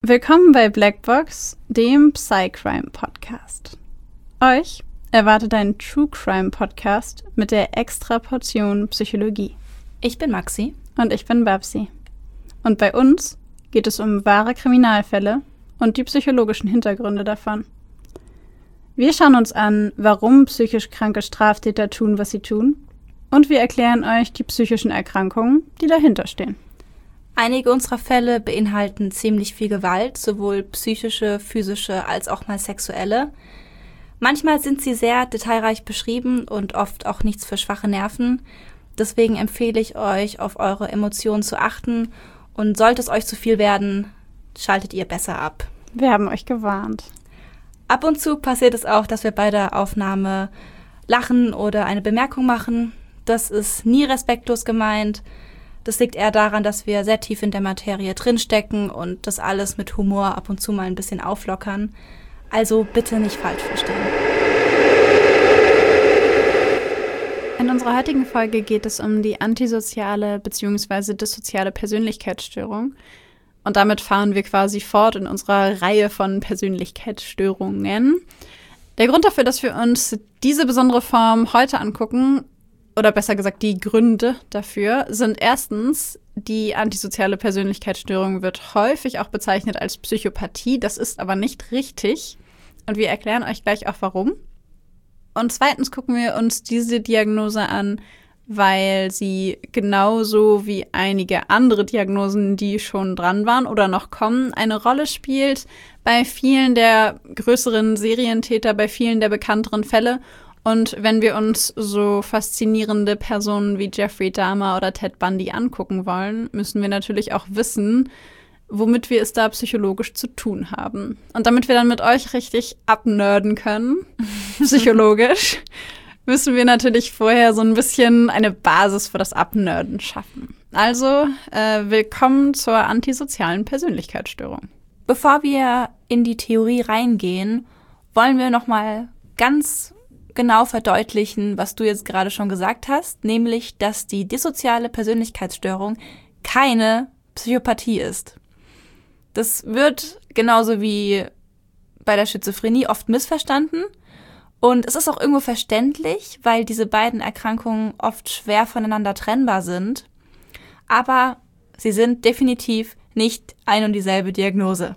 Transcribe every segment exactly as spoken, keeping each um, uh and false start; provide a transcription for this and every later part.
Willkommen bei Blackbox, dem Psycrime-Podcast. Euch erwartet ein True-Crime-Podcast mit der extra Portion Psychologie. Ich bin Maxi. Und ich bin Babsi. Und bei uns geht es um wahre Kriminalfälle und die psychologischen Hintergründe davon. Wir schauen uns an, warum psychisch kranke Straftäter tun, was sie tun. Und wir erklären euch die psychischen Erkrankungen, die dahinter stehen. Einige unserer Fälle beinhalten ziemlich viel Gewalt, sowohl psychische, physische als auch mal sexuelle. Manchmal sind sie sehr detailreich beschrieben und oft auch nichts für schwache Nerven. Deswegen empfehle ich euch, auf eure Emotionen zu achten. Und sollte es euch zu viel werden, schaltet ihr besser ab. Wir haben euch gewarnt. Ab und zu passiert es auch, dass wir bei der Aufnahme lachen oder eine Bemerkung machen. Das ist nie respektlos gemeint. Das liegt eher daran, dass wir sehr tief in der Materie drinstecken und das alles mit Humor ab und zu mal ein bisschen auflockern. Also bitte nicht falsch verstehen. In unserer heutigen Folge geht es um die antisoziale bzw. dissoziale Persönlichkeitsstörung. Und damit fahren wir quasi fort in unserer Reihe von Persönlichkeitsstörungen. Der Grund dafür, dass wir uns diese besondere Form heute angucken, oder besser gesagt die Gründe dafür, sind erstens, die antisoziale Persönlichkeitsstörung wird häufig auch bezeichnet als Psychopathie. Das ist aber nicht richtig. Und wir erklären euch gleich auch warum. Und zweitens gucken wir uns diese Diagnose an, weil sie genauso wie einige andere Diagnosen, die schon dran waren oder noch kommen, eine Rolle spielt bei vielen der größeren Serientäter, bei vielen der bekannteren Fälle. Und wenn wir uns so faszinierende Personen wie Jeffrey Dahmer oder Ted Bundy angucken wollen, müssen wir natürlich auch wissen, womit wir es da psychologisch zu tun haben. Und damit wir dann mit euch richtig abnerden können, psychologisch, müssen wir natürlich vorher so ein bisschen eine Basis für das Abnerden schaffen. Also, äh, willkommen zur antisozialen Persönlichkeitsstörung. Bevor wir in die Theorie reingehen, wollen wir noch mal ganz genau verdeutlichen, was du jetzt gerade schon gesagt hast, nämlich, dass die dissoziale Persönlichkeitsstörung keine Psychopathie ist. Das wird genauso wie bei der Schizophrenie oft missverstanden und es ist auch irgendwo verständlich, weil diese beiden Erkrankungen oft schwer voneinander trennbar sind, aber sie sind definitiv nicht ein und dieselbe Diagnose.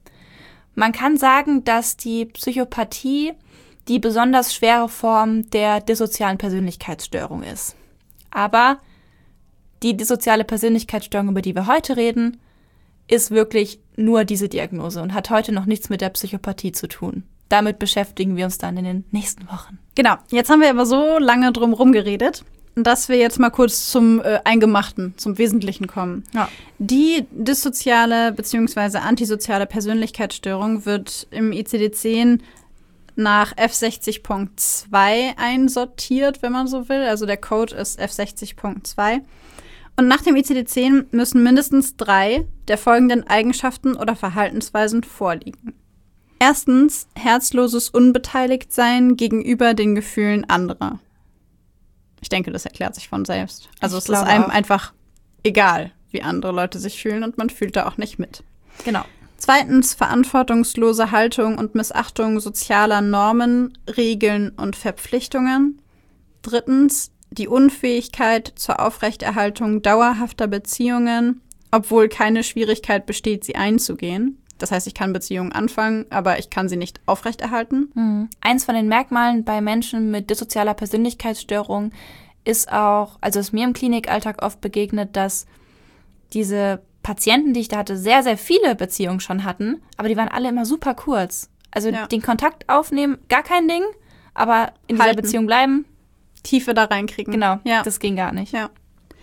Man kann sagen, dass die Psychopathie die besonders schwere Form der dissozialen Persönlichkeitsstörung ist. Aber die dissoziale Persönlichkeitsstörung, über die wir heute reden, ist wirklich nur diese Diagnose und hat heute noch nichts mit der Psychopathie zu tun. Damit beschäftigen wir uns dann in den nächsten Wochen. Genau, jetzt haben wir aber so lange drum herum geredet, dass wir jetzt mal kurz zum äh, Eingemachten, zum Wesentlichen kommen. Ja. Die dissoziale bzw. antisoziale Persönlichkeitsstörung wird im I C D zehn nach F sechzig Punkt zwei einsortiert, wenn man so will. Also der Code ist F sechzig Punkt zwei. Und nach dem I C D zehn müssen mindestens drei der folgenden Eigenschaften oder Verhaltensweisen vorliegen. Erstens, herzloses Unbeteiligtsein gegenüber den Gefühlen anderer. Ich denke, das erklärt sich von selbst. Also ich es ist einem auch einfach egal, wie andere Leute sich fühlen und man fühlt da auch nicht mit. Genau. Zweitens, verantwortungslose Haltung und Missachtung sozialer Normen, Regeln und Verpflichtungen. Drittens, die Unfähigkeit zur Aufrechterhaltung dauerhafter Beziehungen, obwohl keine Schwierigkeit besteht, sie einzugehen. Das heißt, ich kann Beziehungen anfangen, aber ich kann sie nicht aufrechterhalten. Mhm. Eins von den Merkmalen bei Menschen mit dissozialer Persönlichkeitsstörung ist auch, also ist mir im Klinikalltag oft begegnet, dass diese Patienten, die ich da hatte, sehr, sehr viele Beziehungen schon hatten, aber die waren alle immer super kurz. Also ja. Den Kontakt aufnehmen, gar kein Ding, aber in dieser Beziehung bleiben. Tiefe da reinkriegen. Genau, ja. Das ging gar nicht. Ja.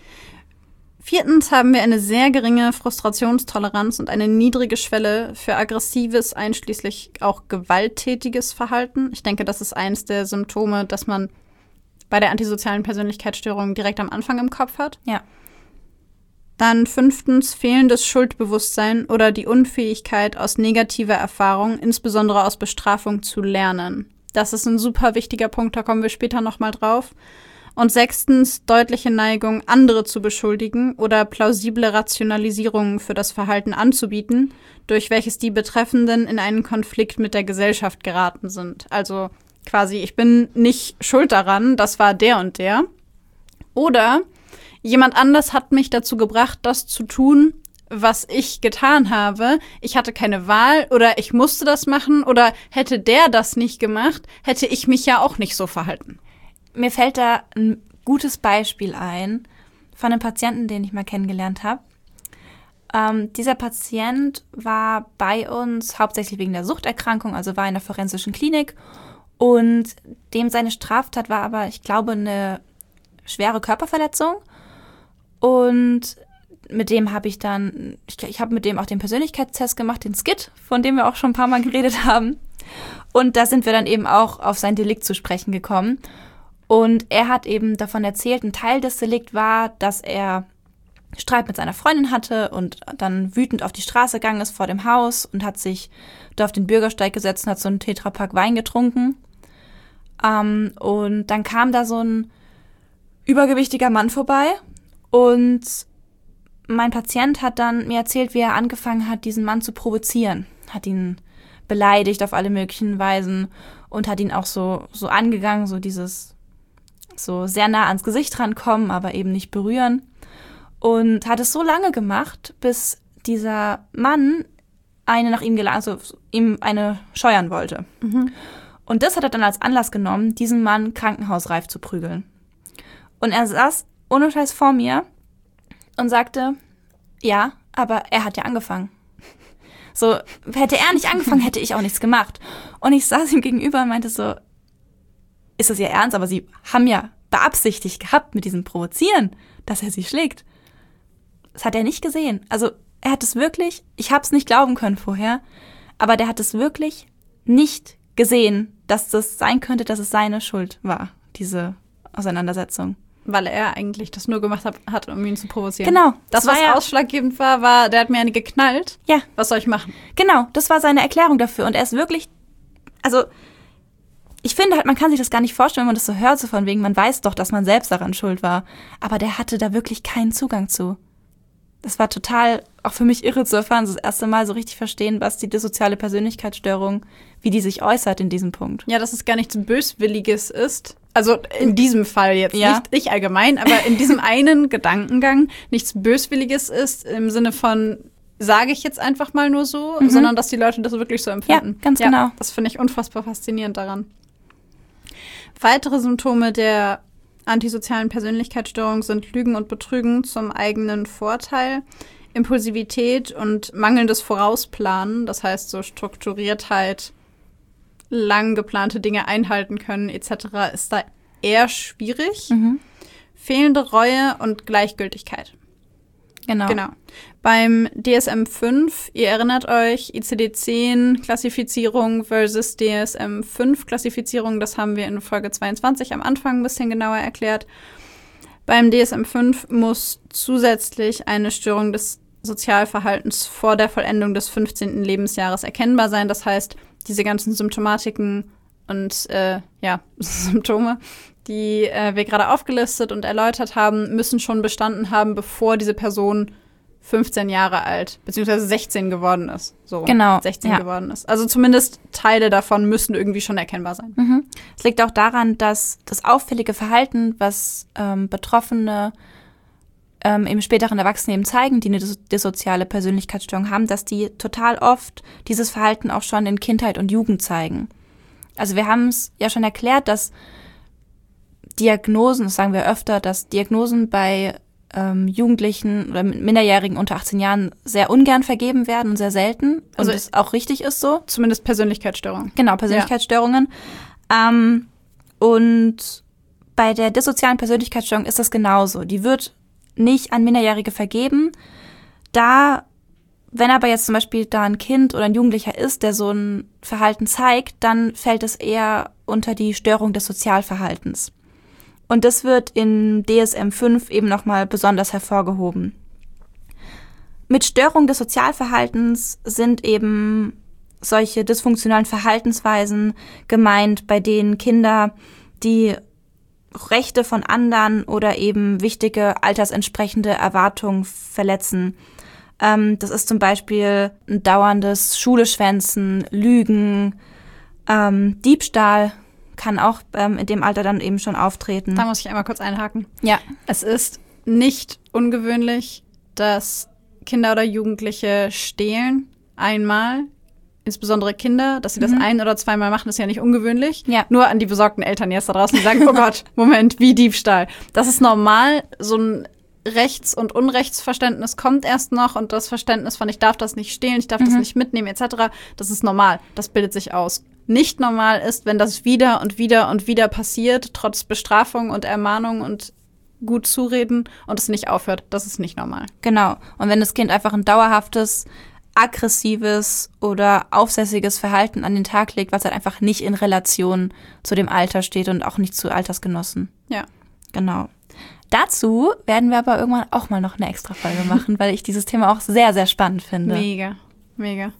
Viertens haben wir eine sehr geringe Frustrationstoleranz und eine niedrige Schwelle für aggressives, einschließlich auch gewalttätiges Verhalten. Ich denke, das ist eines der Symptome, das man bei der antisozialen Persönlichkeitsstörung direkt am Anfang im Kopf hat. Ja. Dann fünftens, fehlendes Schuldbewusstsein oder die Unfähigkeit, aus negativer Erfahrung, insbesondere aus Bestrafung, zu lernen. Das ist ein super wichtiger Punkt, da kommen wir später nochmal drauf. Und sechstens, deutliche Neigung, andere zu beschuldigen oder plausible Rationalisierungen für das Verhalten anzubieten, durch welches die Betreffenden in einen Konflikt mit der Gesellschaft geraten sind. Also quasi, ich bin nicht schuld daran, das war der und der. Oder jemand anders hat mich dazu gebracht, das zu tun, was ich getan habe. Ich hatte keine Wahl oder ich musste das machen oder hätte der das nicht gemacht, hätte ich mich ja auch nicht so verhalten. Mir fällt da ein gutes Beispiel ein von einem Patienten, den ich mal kennengelernt habe. Ähm, dieser Patient war bei uns hauptsächlich wegen der Suchterkrankung, also war in der forensischen Klinik. Und dem seine Straftat war aber, ich glaube, eine schwere Körperverletzung. Und mit dem habe ich dann, ich, ich habe mit dem auch den Persönlichkeitstest gemacht, den Skit, von dem wir auch schon ein paar Mal geredet haben. Und da sind wir dann eben auch auf sein Delikt zu sprechen gekommen. Und er hat eben davon erzählt, ein Teil des Delikts war, dass er Streit mit seiner Freundin hatte und dann wütend auf die Straße gegangen ist vor dem Haus und hat sich da auf den Bürgersteig gesetzt und hat so einen Tetrapack Wein getrunken. Ähm, und dann kam da so ein übergewichtiger Mann vorbei und mein Patient hat dann mir erzählt, wie er angefangen hat, diesen Mann zu provozieren. Hat ihn beleidigt auf alle möglichen Weisen und hat ihn auch so, so angegangen, so dieses so sehr nah ans Gesicht rankommen, aber eben nicht berühren. Und hat es so lange gemacht, bis dieser Mann eine nach ihm gelangt, also ihm eine scheuern wollte. Mhm. Und das hat er dann als Anlass genommen, diesen Mann krankenhausreif zu prügeln. Und er saß ohne Scheiß vor mir und sagte, ja, aber er hat ja angefangen. So, hätte er nicht angefangen, hätte ich auch nichts gemacht. Und ich saß ihm gegenüber und meinte so, ist das Ihr Ernst? Aber Sie haben ja beabsichtigt gehabt mit diesem Provozieren, dass er Sie schlägt. Das hat er nicht gesehen. Also er hat es wirklich, ich habe es nicht glauben können vorher, aber der hat es wirklich nicht gesehen, dass das sein könnte, dass es seine Schuld war, diese Auseinandersetzung. Weil er eigentlich das nur gemacht hat, hat um ihn zu provozieren. Genau. Das, was ja ausschlaggebend war, war, der hat mir eine geknallt. Ja. Was soll ich machen? Genau, das war seine Erklärung dafür. Und er ist wirklich, also ich finde halt, man kann sich das gar nicht vorstellen, wenn man das so hört, so von wegen, man weiß doch, dass man selbst daran schuld war. Aber der hatte da wirklich keinen Zugang zu. Das war total, auch für mich irre zu erfahren, so das erste Mal so richtig verstehen, was die dissoziale Persönlichkeitsstörung, wie die sich äußert in diesem Punkt. Ja, dass es gar nichts Böswilliges ist. Also in diesem Fall jetzt, ja. nicht, nicht allgemein, aber in diesem einen Gedankengang nichts Böswilliges ist, im Sinne von, sage ich jetzt einfach mal nur so, mhm. sondern dass die Leute das wirklich so empfinden. Ja, ganz ja, genau. Das finde ich unfassbar faszinierend daran. Weitere Symptome der antisozialen Persönlichkeitsstörung sind Lügen und Betrügen zum eigenen Vorteil, Impulsivität und mangelndes Vorausplanen, das heißt so Strukturiertheit, lang geplante Dinge einhalten können et cetera ist da eher schwierig. Mhm. Fehlende Reue und Gleichgültigkeit. Genau. Genau. Beim D S M fünf, ihr erinnert euch, I C D zehn Klassifizierung versus D S M fünf Klassifizierung, das haben wir in Folge zweiundzwanzig am Anfang ein bisschen genauer erklärt. Beim D S M fünf muss zusätzlich eine Störung des Sozialverhaltens vor der Vollendung des fünfzehnten Lebensjahres erkennbar sein. Das heißt, diese ganzen Symptomatiken und äh, ja, Symptome, die äh, wir gerade aufgelistet und erläutert haben, müssen schon bestanden haben, bevor diese Person fünfzehn Jahre alt, beziehungsweise sechzehn geworden ist. So, genau. sechzehn ja. geworden ist. Also zumindest Teile davon müssen irgendwie schon erkennbar sein. Mhm. Es liegt auch daran, dass das auffällige Verhalten, was ähm, Betroffene ähm, im späteren Erwachsenenleben zeigen, die eine dis- dissoziale Persönlichkeitsstörung haben, dass die total oft dieses Verhalten auch schon in Kindheit und Jugend zeigen. Also wir haben es ja schon erklärt, dass Diagnosen, das sagen wir öfter, dass Diagnosen bei ähm, Jugendlichen oder Minderjährigen unter achtzehn Jahren sehr ungern vergeben werden und sehr selten. Und also das auch richtig ist so. Zumindest Persönlichkeitsstörungen. Genau, Persönlichkeitsstörungen. Ja. Ähm, und bei der dissozialen Persönlichkeitsstörung ist das genauso. Die wird nicht an Minderjährige vergeben. Da, wenn aber jetzt zum Beispiel da ein Kind oder ein Jugendlicher ist, der so ein Verhalten zeigt, dann fällt es eher unter die Störung des Sozialverhaltens. Und das wird in D S M fünf eben nochmal besonders hervorgehoben. Mit Störung des Sozialverhaltens sind eben solche dysfunktionalen Verhaltensweisen gemeint, bei denen Kinder, die Rechte von anderen oder eben wichtige altersentsprechende Erwartungen verletzen. Ähm, das ist zum Beispiel ein dauerndes Schuleschwänzen, Lügen, ähm, Diebstahl kann auch ähm, in dem Alter dann eben schon auftreten. Da muss ich einmal kurz einhaken. Ja. Es ist nicht ungewöhnlich, dass Kinder oder Jugendliche stehlen einmal, insbesondere Kinder, dass sie das Mhm. ein- oder zweimal machen, ist ja nicht ungewöhnlich. Ja. Nur an die besorgten Eltern jetzt da draußen, die sagen, oh Gott, Moment, wie Diebstahl. Das ist normal, so ein Rechts- und Unrechtsverständnis kommt erst noch und das Verständnis von ich darf das nicht stehlen, ich darf das Mhm. nicht mitnehmen et cetera, das ist normal, das bildet sich aus. Nicht normal ist, wenn das wieder und wieder und wieder passiert, trotz Bestrafung und Ermahnung und gut zureden und es nicht aufhört. Das ist nicht normal. Genau. Und wenn das Kind einfach ein dauerhaftes, aggressives oder aufsässiges Verhalten an den Tag legt, was halt einfach nicht in Relation zu dem Alter steht und auch nicht zu Altersgenossen. Ja. Genau. Dazu werden wir aber irgendwann auch mal noch eine extra Folge machen, weil ich dieses Thema auch sehr, sehr spannend finde. Mega, mega.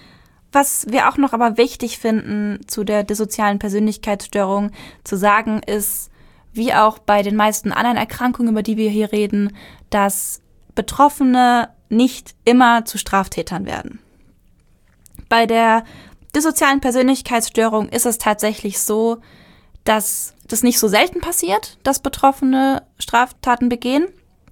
Was wir auch noch aber wichtig finden, zu der dissozialen Persönlichkeitsstörung zu sagen, ist, wie auch bei den meisten anderen Erkrankungen, über die wir hier reden, dass Betroffene nicht immer zu Straftätern werden. Bei der dissozialen Persönlichkeitsstörung ist es tatsächlich so, dass das nicht so selten passiert, dass Betroffene Straftaten begehen.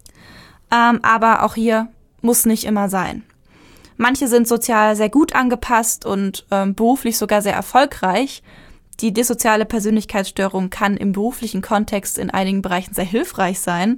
Ähm, aber auch hier muss nicht immer sein. Manche sind sozial sehr gut angepasst und ähm, beruflich sogar sehr erfolgreich. Die dissoziale Persönlichkeitsstörung kann im beruflichen Kontext in einigen Bereichen sehr hilfreich sein,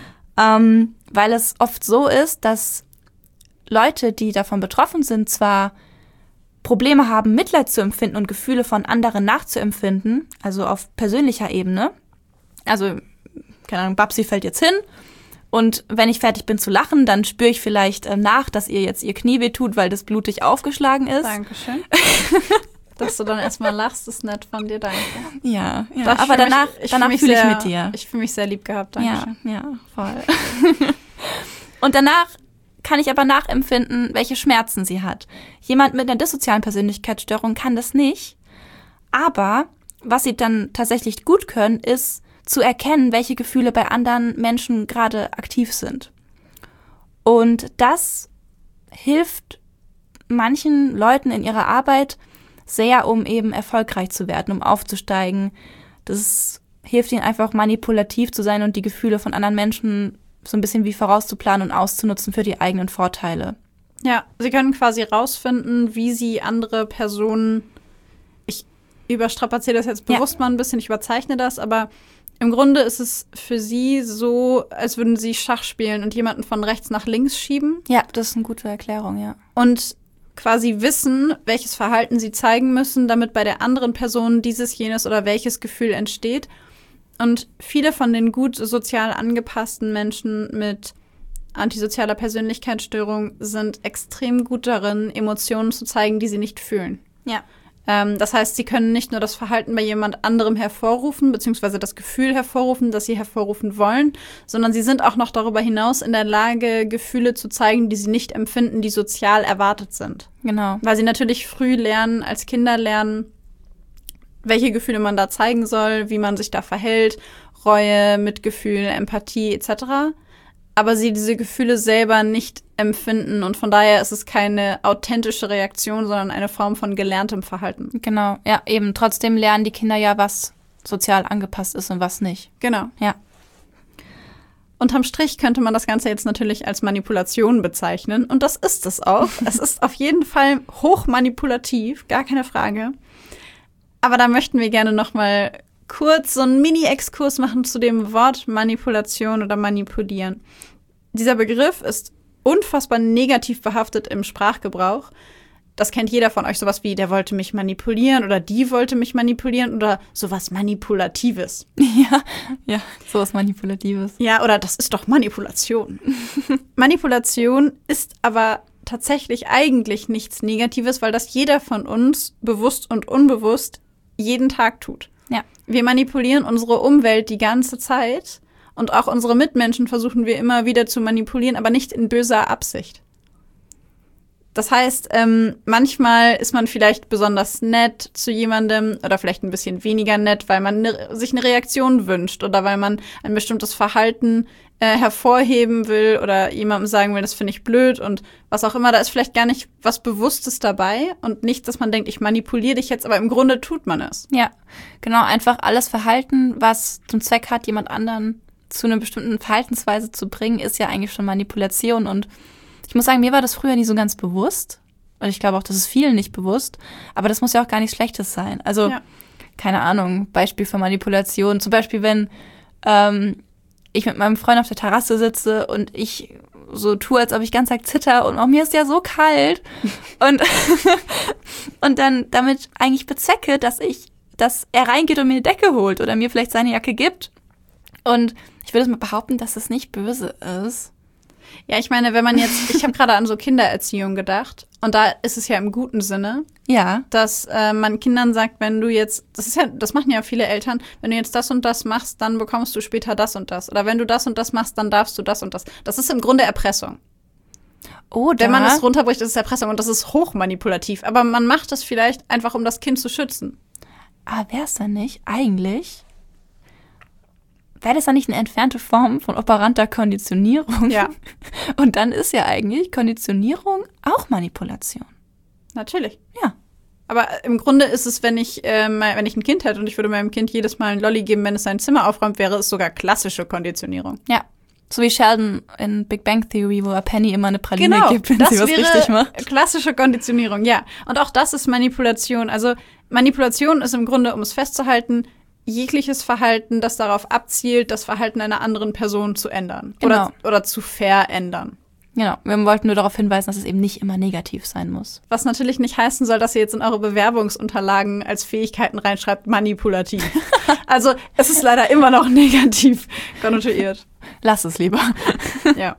ähm, weil es oft so ist, dass Leute, die davon betroffen sind, zwar Probleme haben, Mitleid zu empfinden und Gefühle von anderen nachzuempfinden, also auf persönlicher Ebene. Also, keine Ahnung, Babsi fällt jetzt hin und wenn ich fertig bin zu lachen, dann spüre ich vielleicht äh, nach, dass ihr jetzt ihr Knie wehtut, weil das blutig aufgeschlagen ist. Dankeschön. Dass du dann erstmal lachst, ist nett von dir, danke. Ja, ja. Das aber fühl danach, mich, ich danach fühle fühle ich sehr- mit dir. Ich fühle mich sehr lieb gehabt, danke. Ja, ja, voll. Und danach kann ich aber nachempfinden, welche Schmerzen sie hat. Jemand mit einer dissozialen Persönlichkeitsstörung kann das nicht. Aber was sie dann tatsächlich gut können, ist zu erkennen, welche Gefühle bei anderen Menschen gerade aktiv sind. Und das hilft manchen Leuten in ihrer Arbeit sehr, um eben erfolgreich zu werden, um aufzusteigen. Das hilft ihnen einfach manipulativ zu sein und die Gefühle von anderen Menschen so ein bisschen wie vorauszuplanen und auszunutzen für die eigenen Vorteile. Ja, sie können quasi rausfinden, wie sie andere Personen, ich überstrapaziere das jetzt bewusst mal ein bisschen, ich überzeichne das, aber im Grunde ist es für sie so, als würden sie Schach spielen und jemanden von rechts nach links schieben Ja, das ist eine gute Erklärung, ja. und quasi wissen, welches Verhalten sie zeigen müssen, damit bei der anderen Person dieses, jenes oder welches Gefühl entsteht. Und viele von den gut sozial angepassten Menschen mit antisozialer Persönlichkeitsstörung sind extrem gut darin, Emotionen zu zeigen, die sie nicht fühlen. Ja. Ähm, das heißt, sie können nicht nur das Verhalten bei jemand anderem hervorrufen, beziehungsweise das Gefühl hervorrufen, das sie hervorrufen wollen, sondern sie sind auch noch darüber hinaus in der Lage, Gefühle zu zeigen, die sie nicht empfinden, die sozial erwartet sind. Genau. Weil sie natürlich früh lernen, als Kinder lernen, welche Gefühle man da zeigen soll, wie man sich da verhält, Reue, Mitgefühl, Empathie et cetera. Aber sie diese Gefühle selber nicht empfinden und von daher ist es keine authentische Reaktion, sondern eine Form von gelerntem Verhalten. Genau, ja, eben. Trotzdem lernen die Kinder ja, was sozial angepasst ist und was nicht. Genau. Ja. Unterm Strich könnte man das Ganze jetzt natürlich als Manipulation bezeichnen und das ist es auch. Es ist auf jeden Fall hochmanipulativ, gar keine Frage. Aber da möchten wir gerne noch mal kurz so einen Mini-Exkurs machen zu dem Wort Manipulation oder Manipulieren. Dieser Begriff ist unfassbar negativ behaftet im Sprachgebrauch. Das kennt jeder von euch, sowas wie, der wollte mich manipulieren oder die wollte mich manipulieren oder sowas Manipulatives. Ja, ja, sowas Manipulatives. Ja, oder das ist doch Manipulation. Manipulation ist aber tatsächlich eigentlich nichts Negatives, weil das jeder von uns bewusst und unbewusst jeden Tag tut. Ja. Wir manipulieren unsere Umwelt die ganze Zeit und auch unsere Mitmenschen versuchen wir immer wieder zu manipulieren, aber nicht in böser Absicht. Das heißt, ähm, manchmal ist man vielleicht besonders nett zu jemandem oder vielleicht ein bisschen weniger nett, weil man ne, sich eine Reaktion wünscht oder weil man ein bestimmtes Verhalten äh, hervorheben will oder jemandem sagen will, das finde ich blöd und was auch immer. Da ist vielleicht gar nicht was Bewusstes dabei und nicht, dass man denkt, ich manipuliere dich jetzt, aber im Grunde tut man es. Ja, genau. Einfach alles Verhalten, was zum Zweck hat, jemand anderen zu einer bestimmten Verhaltensweise zu bringen, ist ja eigentlich schon Manipulation. Und ich muss sagen, mir war das früher nie so ganz bewusst. Und ich glaube auch, das ist vielen nicht bewusst. Aber das muss ja auch gar nichts Schlechtes sein. Also, ja. keine Ahnung, Beispiel für Manipulation. Zum Beispiel, wenn ähm, ich mit meinem Freund auf der Terrasse sitze und ich so tue, als ob ich ganz arg zitter und auch mir ist ja so kalt. und, und dann damit eigentlich bezwecke, dass ich, dass er reingeht und mir eine Decke holt oder mir vielleicht seine Jacke gibt. Und ich würde mal behaupten, dass es nicht böse ist. Ja, ich meine, wenn man jetzt, ich habe gerade an so Kindererziehung gedacht und da ist es ja im guten Sinne, ja, dass äh, man Kindern sagt, wenn du jetzt, das ist ja, das machen ja viele Eltern, wenn du jetzt das und das machst, dann bekommst du später das und das. Oder wenn du das und das machst, dann darfst du das und das. Das ist im Grunde Erpressung. Oder? Wenn man es runterbricht, ist es Erpressung und das ist hochmanipulativ. Aber man macht es vielleicht einfach, um das Kind zu schützen. Aber wäre es dann nicht eigentlich... Wäre das dann nicht eine entfernte Form von operanter Konditionierung? Ja. Und dann ist ja eigentlich Konditionierung auch Manipulation. Natürlich. Ja. Aber im Grunde ist es, wenn ich, äh, wenn ich ein Kind hätte und ich würde meinem Kind jedes Mal ein Lolli geben, wenn es sein Zimmer aufräumt, wäre es sogar klassische Konditionierung. Ja. So wie Sheldon in Big Bang Theory, wo er Penny immer eine Praline genau, gibt, wenn das sie was wäre richtig macht. Klassische Konditionierung, ja. Und auch das ist Manipulation. Also Manipulation ist im Grunde, um es festzuhalten, jegliches Verhalten, das darauf abzielt, das Verhalten einer anderen Person zu ändern. Genau. Oder, oder zu verändern. Genau, wir wollten nur darauf hinweisen, dass es eben nicht immer negativ sein muss. Was natürlich nicht heißen soll, dass ihr jetzt in eure Bewerbungsunterlagen als Fähigkeiten reinschreibt, manipulativ. Also es ist leider immer noch negativ konnotiert. Lass es lieber. Ja.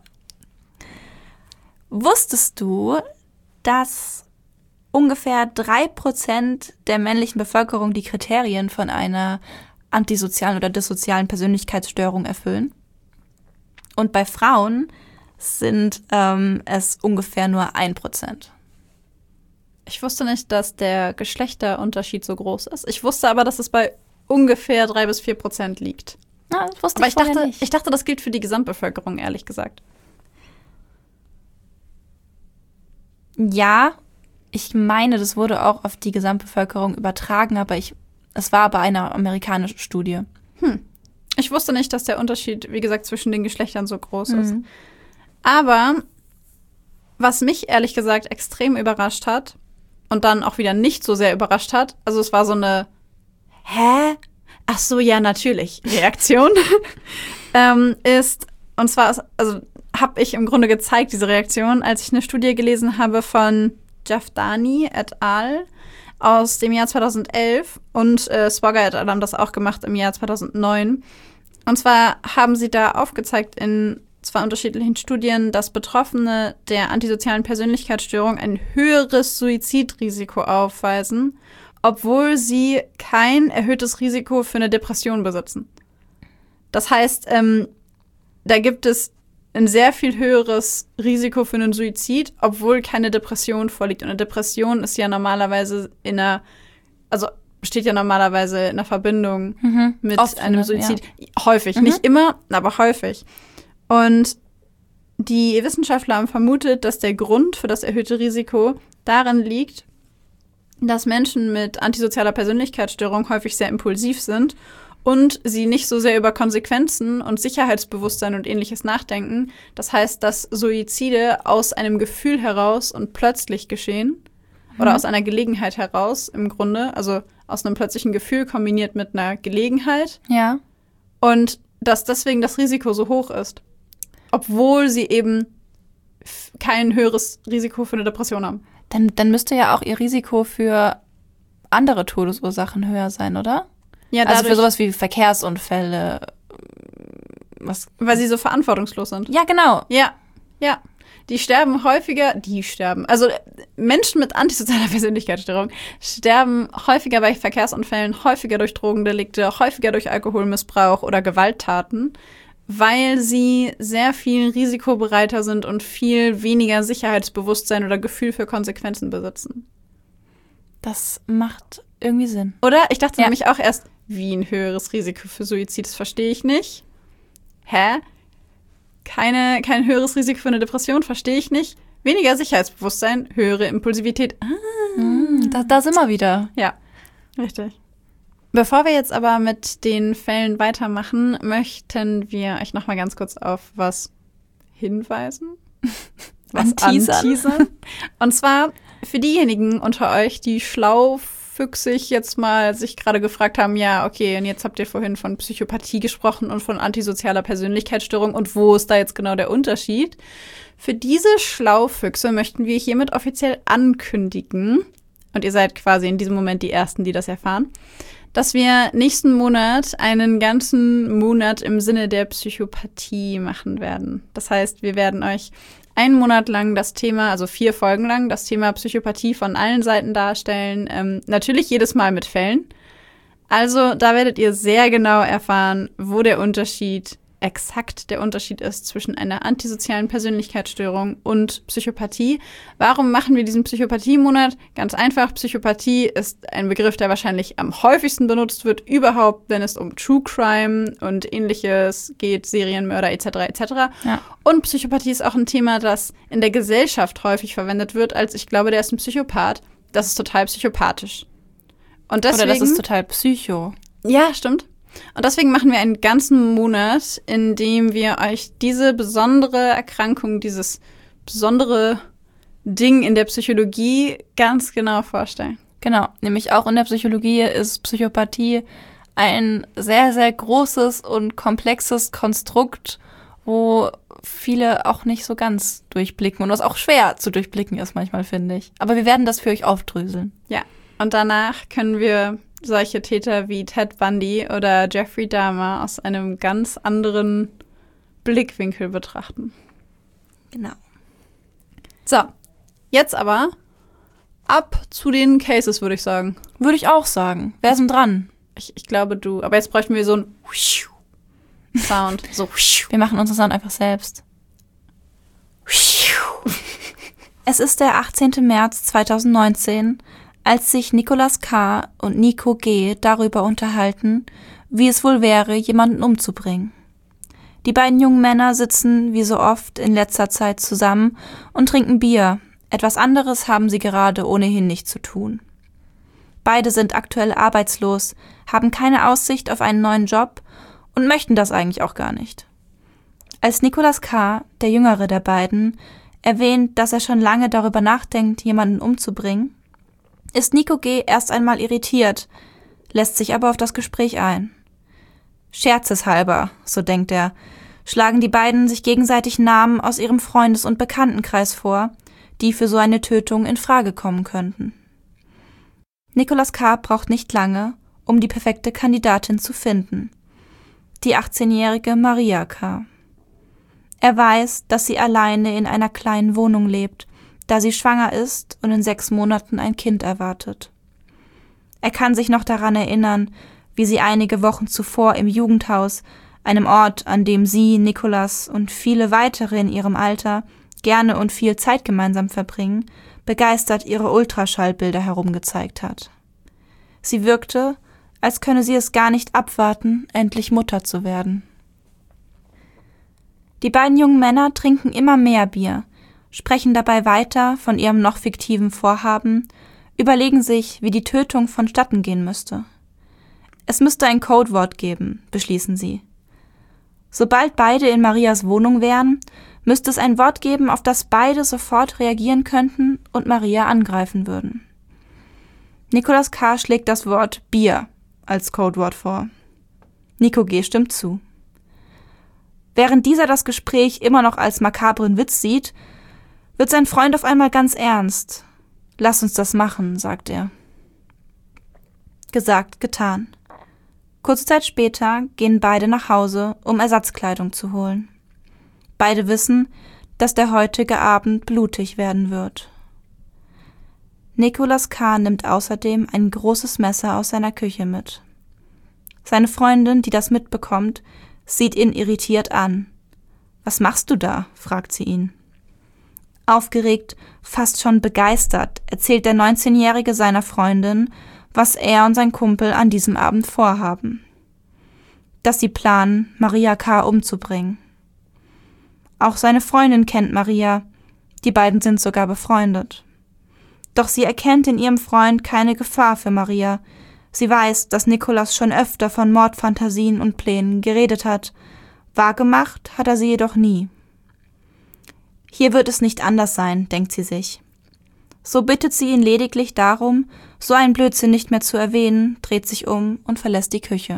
Wusstest du, dass ungefähr drei Prozent der männlichen Bevölkerung die Kriterien von einer antisozialen oder dissozialen Persönlichkeitsstörung erfüllen? Und bei Frauen sind ähm, es ungefähr nur ein Prozent. Ich wusste nicht, dass der Geschlechterunterschied so groß ist. Ich wusste aber, dass es bei ungefähr drei bis vier Prozent liegt. Na, das wusste aber ich ich dachte, nicht. ich dachte, das gilt für die Gesamtbevölkerung, ehrlich gesagt. Ja, ich meine, das wurde auch auf die Gesamtbevölkerung übertragen, aber ich, es war bei einer amerikanischen Studie. Hm. Ich wusste nicht, dass der Unterschied, wie gesagt, zwischen den Geschlechtern so groß mhm. ist. Aber was mich ehrlich gesagt extrem überrascht hat und dann auch wieder nicht so sehr überrascht hat, also es war so eine Hä? Ach so, ja, natürlich. Reaktion ähm, ist, und zwar, also habe ich im Grunde gezeigt, diese Reaktion, als ich eine Studie gelesen habe von Javdani et al. Aus dem Jahr zweitausendelf und äh, Swogger et al. Haben das auch gemacht im Jahr zweitausendneun. Und zwar haben sie da aufgezeigt in zwei unterschiedlichen Studien, dass Betroffene der antisozialen Persönlichkeitsstörung ein höheres Suizidrisiko aufweisen, obwohl sie kein erhöhtes Risiko für eine Depression besitzen. Das heißt, ähm, da gibt es ein sehr viel höheres Risiko für einen Suizid, obwohl keine Depression vorliegt. Und eine Depression ist ja normalerweise in einer, also steht ja normalerweise in einer Verbindung mhm. mit Oft, einem Suizid. Ja. Häufig, mhm. nicht immer, aber häufig. Und die Wissenschaftler haben vermutet, dass der Grund für das erhöhte Risiko darin liegt, dass Menschen mit antisozialer Persönlichkeitsstörung häufig sehr impulsiv sind und sie nicht so sehr über Konsequenzen und Sicherheitsbewusstsein und Ähnliches nachdenken. Das heißt, dass Suizide aus einem Gefühl heraus und plötzlich geschehen mhm. oder aus einer Gelegenheit heraus im Grunde, also aus einem plötzlichen Gefühl kombiniert mit einer Gelegenheit. Ja. Und dass deswegen das Risiko so hoch ist, obwohl sie eben f- kein höheres Risiko für eine Depression haben. Dann, dann müsste ja auch ihr Risiko für andere Todesursachen höher sein, oder? Ja, also dadurch, für sowas wie Verkehrsunfälle. Was? Weil sie so verantwortungslos sind. Ja, genau. Ja, ja. Die sterben häufiger, die sterben. Also Menschen mit antisozialer Persönlichkeitsstörung sterben häufiger bei Verkehrsunfällen, häufiger durch Drogendelikte, häufiger durch Alkoholmissbrauch oder Gewalttaten, weil sie sehr viel risikobereiter sind und viel weniger Sicherheitsbewusstsein oder Gefühl für Konsequenzen besitzen. Das macht irgendwie Sinn. Oder? Ich dachte Ja. nämlich auch erst, wie ein höheres Risiko für Suizid, das verstehe ich nicht. Hä? Keine, kein höheres Risiko für eine Depression, verstehe ich nicht. Weniger Sicherheitsbewusstsein, höhere Impulsivität. Ah. Mm, da, da sind wir wieder. Ja, richtig. Bevor wir jetzt aber mit den Fällen weitermachen, möchten wir euch noch mal ganz kurz auf was hinweisen. Was Anteasern. anteasern. Und zwar für diejenigen unter euch, die schlaufüchsig jetzt mal sich gerade gefragt haben, ja, okay, und jetzt habt ihr vorhin von Psychopathie gesprochen und von antisozialer Persönlichkeitsstörung und wo ist da jetzt genau der Unterschied? Für diese Schlaufüchse möchten wir hiermit offiziell ankündigen, und ihr seid quasi in diesem Moment die Ersten, die das erfahren, dass wir nächsten Monat einen ganzen Monat im Sinne der Psychopathie machen werden. Das heißt, wir werden euch einen Monat lang das Thema, also vier Folgen lang, das Thema Psychopathie von allen Seiten darstellen. Ähm, natürlich jedes Mal mit Fällen. Also da werdet ihr sehr genau erfahren, wo der Unterschied, exakt der Unterschied ist zwischen einer antisozialen Persönlichkeitsstörung und Psychopathie. Warum machen wir diesen Psychopathie-Monat? Ganz einfach, Psychopathie ist ein Begriff, der wahrscheinlich am häufigsten benutzt wird, überhaupt, wenn es um True Crime und Ähnliches geht, Serienmörder et cetera et cetera. Ja. Und Psychopathie ist auch ein Thema, das in der Gesellschaft häufig verwendet wird, als ich glaube, der ist ein Psychopath. Das ist total psychopathisch. Und deswegen, Oder das ist total psycho. ja, stimmt. Und deswegen machen wir einen ganzen Monat, in dem wir euch diese besondere Erkrankung, dieses besondere Ding in der Psychologie ganz genau vorstellen. Genau, nämlich auch in der Psychologie ist Psychopathie ein sehr, sehr großes und komplexes Konstrukt, wo viele auch nicht so ganz durchblicken und was auch schwer zu durchblicken ist manchmal, finde ich. Aber wir werden das für euch aufdröseln. Ja, und danach können wir solche Täter wie Ted Bundy oder Jeffrey Dahmer aus einem ganz anderen Blickwinkel betrachten. Genau. So, jetzt aber ab zu den Cases, würde ich sagen. Würde ich auch sagen. Wer ist denn dran? Ich, ich glaube, du. Aber jetzt bräuchten wir so einen Sound. So. Wir machen unseren Sound einfach selbst. Es ist der achtzehnten März zweitausendneunzehn, als sich Nicolas K. und Nico G. darüber unterhalten, wie es wohl wäre, jemanden umzubringen. Die beiden jungen Männer sitzen, wie so oft, in letzter Zeit zusammen und trinken Bier. Etwas anderes haben sie gerade ohnehin nicht zu tun. Beide sind aktuell arbeitslos, haben keine Aussicht auf einen neuen Job und möchten das eigentlich auch gar nicht. Als Nicolas K., der jüngere der beiden, erwähnt, dass er schon lange darüber nachdenkt, jemanden umzubringen, ist Nico G. erst einmal irritiert, lässt sich aber auf das Gespräch ein. Scherzeshalber, so denkt er, schlagen die beiden sich gegenseitig Namen aus ihrem Freundes- und Bekanntenkreis vor, die für so eine Tötung in Frage kommen könnten. Nicolas K. braucht nicht lange, um die perfekte Kandidatin zu finden. Die achtzehnjährige Maria K. Er weiß, dass sie alleine in einer kleinen Wohnung lebt, da sie schwanger ist und in sechs Monaten ein Kind erwartet. Er kann sich noch daran erinnern, wie sie einige Wochen zuvor im Jugendhaus, einem Ort, an dem sie, Nicolas und viele weitere in ihrem Alter gerne und viel Zeit gemeinsam verbringen, begeistert ihre Ultraschallbilder herumgezeigt hat. Sie wirkte, als könne sie es gar nicht abwarten, endlich Mutter zu werden. Die beiden jungen Männer trinken immer mehr Bier, sprechen dabei weiter von ihrem noch fiktiven Vorhaben, überlegen sich, wie die Tötung vonstatten gehen müsste. Es müsste ein Codewort geben, beschließen sie. Sobald beide in Marias Wohnung wären, müsste es ein Wort geben, auf das beide sofort reagieren könnten und Maria angreifen würden. Nicolas K. schlägt das Wort Bier als Codewort vor. Nico G. stimmt zu. Während dieser das Gespräch immer noch als makabren Witz sieht, wird sein Freund auf einmal ganz ernst. Lass uns das machen, sagt er. Gesagt, getan. Kurze Zeit später gehen beide nach Hause, um Ersatzkleidung zu holen. Beide wissen, dass der heutige Abend blutig werden wird. Nicolas K. nimmt außerdem ein großes Messer aus seiner Küche mit. Seine Freundin, die das mitbekommt, sieht ihn irritiert an. »Was machst du da?« fragt sie ihn. Aufgeregt, fast schon begeistert, erzählt der neunzehnjährige seiner Freundin, was er und sein Kumpel an diesem Abend vorhaben. Dass sie planen, Maria K. umzubringen. Auch seine Freundin kennt Maria, die beiden sind sogar befreundet. Doch sie erkennt in ihrem Freund keine Gefahr für Maria. Sie weiß, dass Nicholas schon öfter von Mordfantasien und Plänen geredet hat. Wahrgemacht hat er sie jedoch nie. Hier wird es nicht anders sein, denkt sie sich. So bittet sie ihn lediglich darum, so einen Blödsinn nicht mehr zu erwähnen, dreht sich um und verlässt die Küche.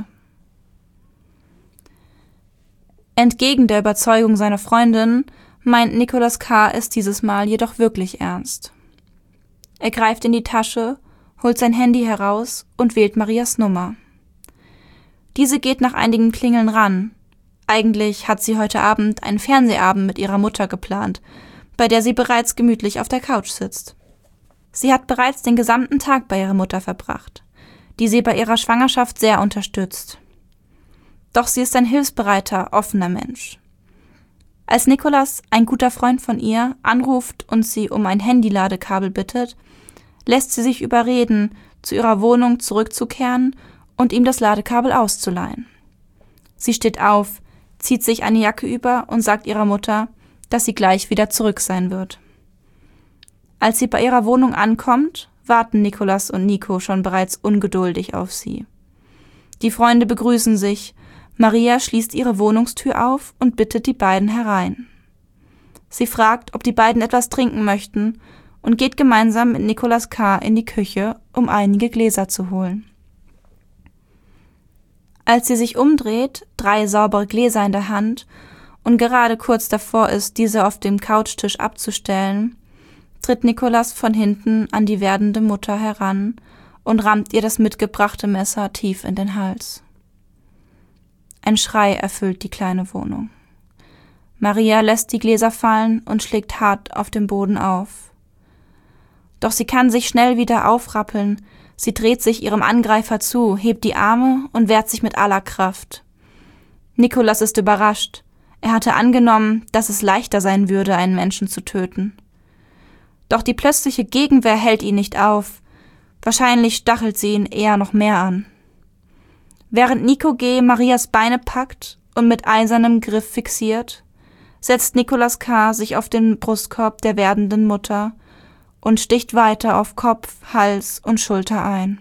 Entgegen der Überzeugung seiner Freundin meint Nicholas K. es dieses Mal jedoch wirklich ernst. Er greift in die Tasche, holt sein Handy heraus und wählt Marias Nummer. Diese geht nach einigen Klingeln ran. Eigentlich hat sie heute Abend einen Fernsehabend mit ihrer Mutter geplant, bei der sie bereits gemütlich auf der Couch sitzt. Sie hat bereits den gesamten Tag bei ihrer Mutter verbracht, die sie bei ihrer Schwangerschaft sehr unterstützt. Doch sie ist ein hilfsbereiter, offener Mensch. Als Nicholas, ein guter Freund von ihr, anruft und sie um ein Handyladekabel bittet, lässt sie sich überreden, zu ihrer Wohnung zurückzukehren und ihm das Ladekabel auszuleihen. Sie steht auf, zieht sich eine Jacke über und sagt ihrer Mutter, dass sie gleich wieder zurück sein wird. Als sie bei ihrer Wohnung ankommt, warten Nicholas und Nico schon bereits ungeduldig auf sie. Die Freunde begrüßen sich, Maria schließt ihre Wohnungstür auf und bittet die beiden herein. Sie fragt, ob die beiden etwas trinken möchten und geht gemeinsam mit Nicholas K. in die Küche, um einige Gläser zu holen. Als sie sich umdreht, drei saubere Gläser in der Hand und gerade kurz davor ist, diese auf dem Couchtisch abzustellen, tritt Nicholas von hinten an die werdende Mutter heran und rammt ihr das mitgebrachte Messer tief in den Hals. Ein Schrei erfüllt die kleine Wohnung. Maria lässt die Gläser fallen und schlägt hart auf dem Boden auf. Doch sie kann sich schnell wieder aufrappeln. Sie dreht sich ihrem Angreifer zu, hebt die Arme und wehrt sich mit aller Kraft. Nicholas ist überrascht. Er hatte angenommen, dass es leichter sein würde, einen Menschen zu töten. Doch die plötzliche Gegenwehr hält ihn nicht auf. Wahrscheinlich stachelt sie ihn eher noch mehr an. Während Nico G. Marias Beine packt und mit eisernem Griff fixiert, setzt Nicholas K. sich auf den Brustkorb der werdenden Mutter und sticht weiter auf Kopf, Hals und Schulter ein.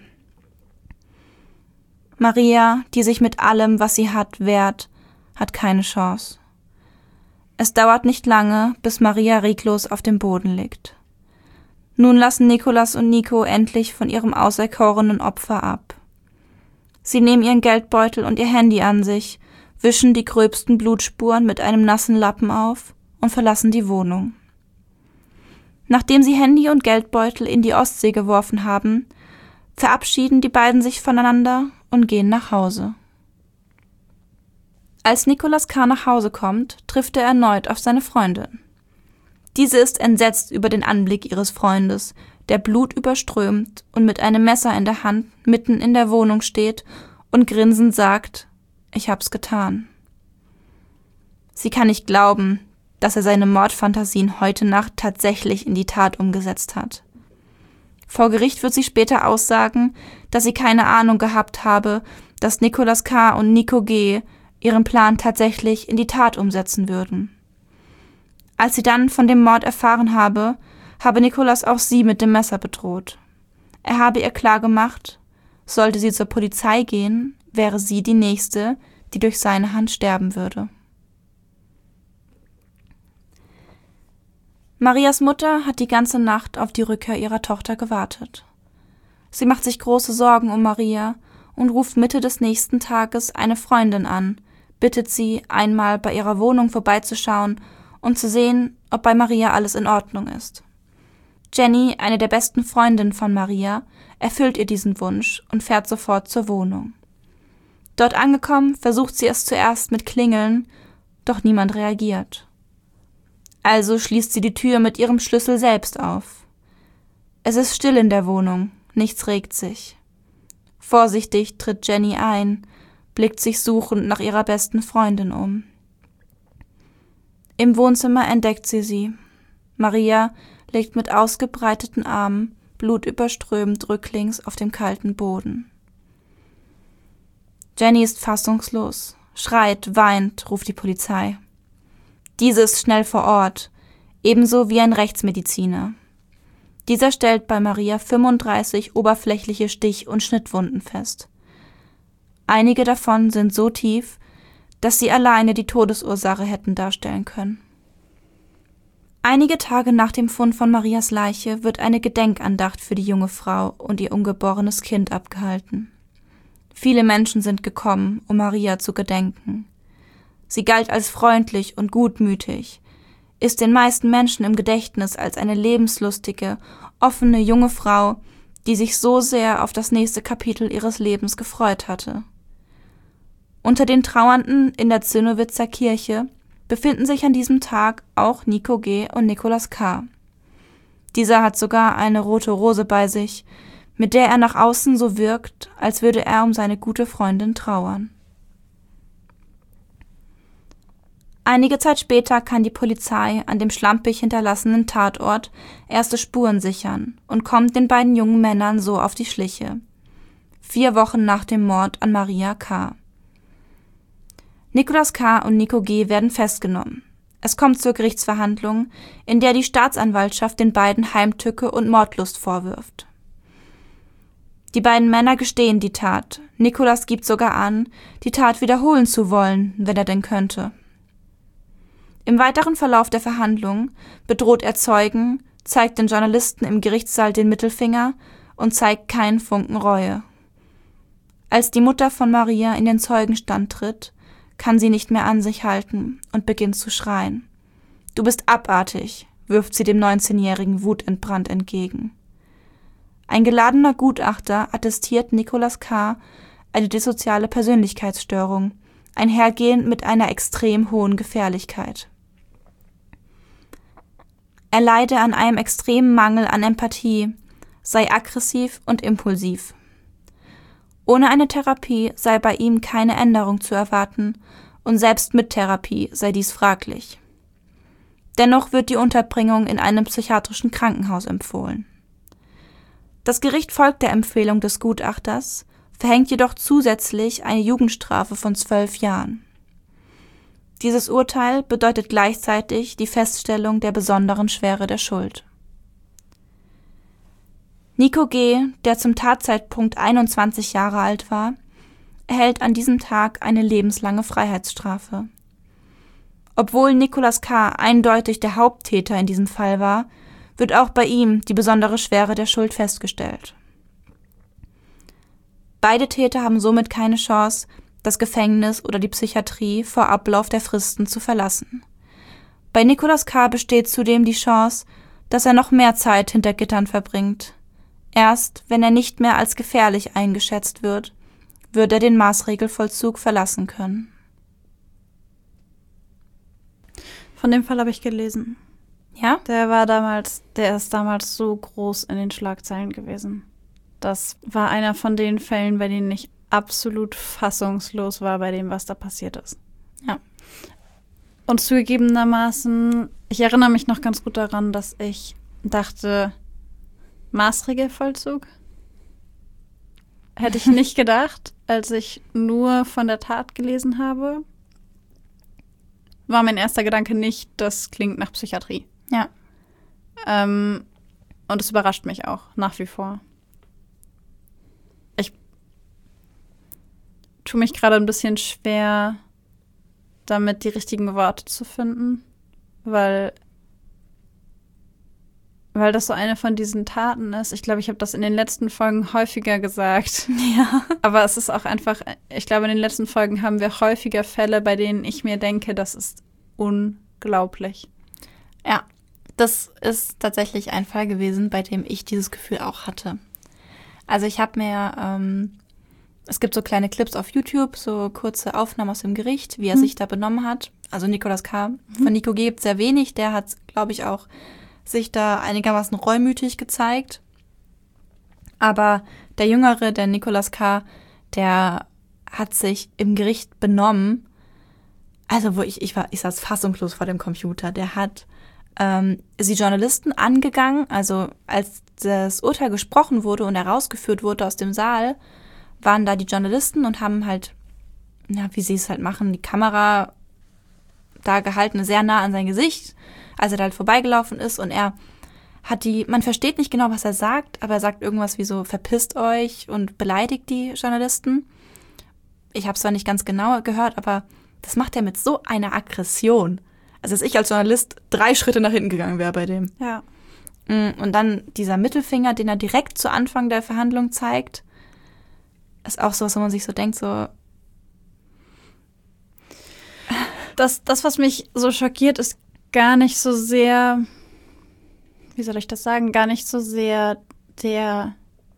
Maria, die sich mit allem, was sie hat, wehrt, hat keine Chance. Es dauert nicht lange, bis Maria reglos auf dem Boden liegt. Nun lassen Nicholas und Nico endlich von ihrem auserkorenen Opfer ab. Sie nehmen ihren Geldbeutel und ihr Handy an sich, wischen die gröbsten Blutspuren mit einem nassen Lappen auf und verlassen die Wohnung. Nachdem sie Handy und Geldbeutel in die Ostsee geworfen haben, verabschieden die beiden sich voneinander und gehen nach Hause. Als Nicholas K. nach Hause kommt, trifft er erneut auf seine Freundin. Diese ist entsetzt über den Anblick ihres Freundes, der blutüberströmt und mit einem Messer in der Hand mitten in der Wohnung steht und grinsend sagt, »Ich hab's getan.« Sie kann nicht glauben, dass er seine Mordfantasien heute Nacht tatsächlich in die Tat umgesetzt hat. Vor Gericht wird sie später aussagen, dass sie keine Ahnung gehabt habe, dass Nicholas K. und Nico G. ihren Plan tatsächlich in die Tat umsetzen würden. Als sie dann von dem Mord erfahren habe, habe Nicholas auch sie mit dem Messer bedroht. Er habe ihr klargemacht, sollte sie zur Polizei gehen, wäre sie die Nächste, die durch seine Hand sterben würde. Marias Mutter hat die ganze Nacht auf die Rückkehr ihrer Tochter gewartet. Sie macht sich große Sorgen um Maria und ruft Mitte des nächsten Tages eine Freundin an, bittet sie, einmal bei ihrer Wohnung vorbeizuschauen und zu sehen, ob bei Maria alles in Ordnung ist. Jenny, eine der besten Freundinnen von Maria, erfüllt ihr diesen Wunsch und fährt sofort zur Wohnung. Dort angekommen, versucht sie es zuerst mit Klingeln, doch niemand reagiert. Also schließt sie die Tür mit ihrem Schlüssel selbst auf. Es ist still in der Wohnung, nichts regt sich. Vorsichtig tritt Jenny ein, blickt sich suchend nach ihrer besten Freundin um. Im Wohnzimmer entdeckt sie sie. Maria liegt mit ausgebreiteten Armen, blutüberströmend rücklings auf dem kalten Boden. Jenny ist fassungslos, schreit, weint, ruft die Polizei. Diese ist schnell vor Ort, ebenso wie ein Rechtsmediziner. Dieser stellt bei Maria fünfunddreißig oberflächliche Stich- und Schnittwunden fest. Einige davon sind so tief, dass sie alleine die Todesursache hätten darstellen können. Einige Tage nach dem Fund von Marias Leiche wird eine Gedenkandacht für die junge Frau und ihr ungeborenes Kind abgehalten. Viele Menschen sind gekommen, um Maria zu gedenken. Sie galt als freundlich und gutmütig, ist den meisten Menschen im Gedächtnis als eine lebenslustige, offene junge Frau, die sich so sehr auf das nächste Kapitel ihres Lebens gefreut hatte. Unter den Trauernden in der Zinnowitzer Kirche befinden sich an diesem Tag auch Nico G. und Nicolas K. Dieser hat sogar eine rote Rose bei sich, mit der er nach außen so wirkt, als würde er um seine gute Freundin trauern. Einige Zeit später kann die Polizei an dem schlampig hinterlassenen Tatort erste Spuren sichern und kommt den beiden jungen Männern so auf die Schliche. Vier Wochen nach dem Mord an Maria K. Nicolas K. und Nico G. werden festgenommen. Es kommt zur Gerichtsverhandlung, in der die Staatsanwaltschaft den beiden Heimtücke und Mordlust vorwirft. Die beiden Männer gestehen die Tat. Nicolas gibt sogar an, die Tat wiederholen zu wollen, wenn er denn könnte. Im weiteren Verlauf der Verhandlung bedroht er Zeugen, zeigt den Journalisten im Gerichtssaal den Mittelfinger und zeigt keinen Funken Reue. Als die Mutter von Maria in den Zeugenstand tritt, kann sie nicht mehr an sich halten und beginnt zu schreien. »Du bist abartig«, wirft sie dem neunzehnjährigen wutentbrannt entgegen. Ein geladener Gutachter attestiert Nicolas K. eine dissoziale Persönlichkeitsstörung, einhergehend mit einer extrem hohen Gefährlichkeit. Er leide an einem extremen Mangel an Empathie, sei aggressiv und impulsiv. Ohne eine Therapie sei bei ihm keine Änderung zu erwarten und selbst mit Therapie sei dies fraglich. Dennoch wird die Unterbringung in einem psychiatrischen Krankenhaus empfohlen. Das Gericht folgt der Empfehlung des Gutachters, verhängt jedoch zusätzlich eine Jugendstrafe von zwölf Jahren. Dieses Urteil bedeutet gleichzeitig die Feststellung der besonderen Schwere der Schuld. Nico G., der zum Tatzeitpunkt einundzwanzig Jahre alt war, erhält an diesem Tag eine lebenslange Freiheitsstrafe. Obwohl Nicolas K. eindeutig der Haupttäter in diesem Fall war, wird auch bei ihm die besondere Schwere der Schuld festgestellt. Beide Täter haben somit keine Chance, das Gefängnis oder die Psychiatrie vor Ablauf der Fristen zu verlassen. Bei Nicolas K. besteht zudem die Chance, dass er noch mehr Zeit hinter Gittern verbringt. Erst wenn er nicht mehr als gefährlich eingeschätzt wird, wird er den Maßregelvollzug verlassen können. Von dem Fall habe ich gelesen. Ja? Der war damals, der ist damals so groß in den Schlagzeilen gewesen. Das war einer von den Fällen, bei denen ich absolut fassungslos war bei dem, was da passiert ist. Ja. Und zugegebenermaßen, ich erinnere mich noch ganz gut daran, dass ich dachte, Maßregelvollzug? Hätte ich nicht gedacht, als ich nur von der Tat gelesen habe. War mein erster Gedanke nicht, das klingt nach Psychiatrie. Ja. Ähm, und es überrascht mich auch, nach wie vor. Ich tue mich gerade ein bisschen schwer, damit die richtigen Worte zu finden, weil, weil das so eine von diesen Taten ist. Ich glaube, ich habe das in den letzten Folgen häufiger gesagt. Ja. Aber es ist auch einfach, ich glaube, in den letzten Folgen haben wir häufiger Fälle, bei denen ich mir denke, das ist unglaublich. Ja, das ist tatsächlich ein Fall gewesen, bei dem ich dieses Gefühl auch hatte. Also ich habe mir, ähm, es gibt so kleine Clips auf YouTube, so kurze Aufnahmen aus dem Gericht, wie er hm. sich da benommen hat. Also Nicolas K. Hm. Von Nico G. gibt es sehr wenig. Der hat, glaube ich, auch sich da einigermaßen reumütig gezeigt. Aber der Jüngere, der Nicolas K., der hat sich im Gericht benommen, also wo ich, ich war, ich saß fassungslos vor dem Computer. Der hat ähm, sie Journalisten angegangen, also als das Urteil gesprochen wurde und er rausgeführt wurde aus dem Saal, waren da die Journalisten und haben halt, ja, wie sie es halt machen, die Kamera da gehalten, sehr nah an sein Gesicht, als er da halt vorbeigelaufen ist und er hat die, man versteht nicht genau, was er sagt, aber er sagt irgendwas wie so, verpisst euch und beleidigt die Journalisten. Ich habe es zwar nicht ganz genau gehört, aber das macht er mit so einer Aggression. Also dass ich als Journalist drei Schritte nach hinten gegangen wäre bei dem. Ja. Und dann dieser Mittelfinger, den er direkt zu Anfang der Verhandlung zeigt, ist auch so, wo man sich so denkt, so. Das, das, was mich so schockiert, ist gar nicht so sehr, wie soll ich das sagen, gar nicht so sehr der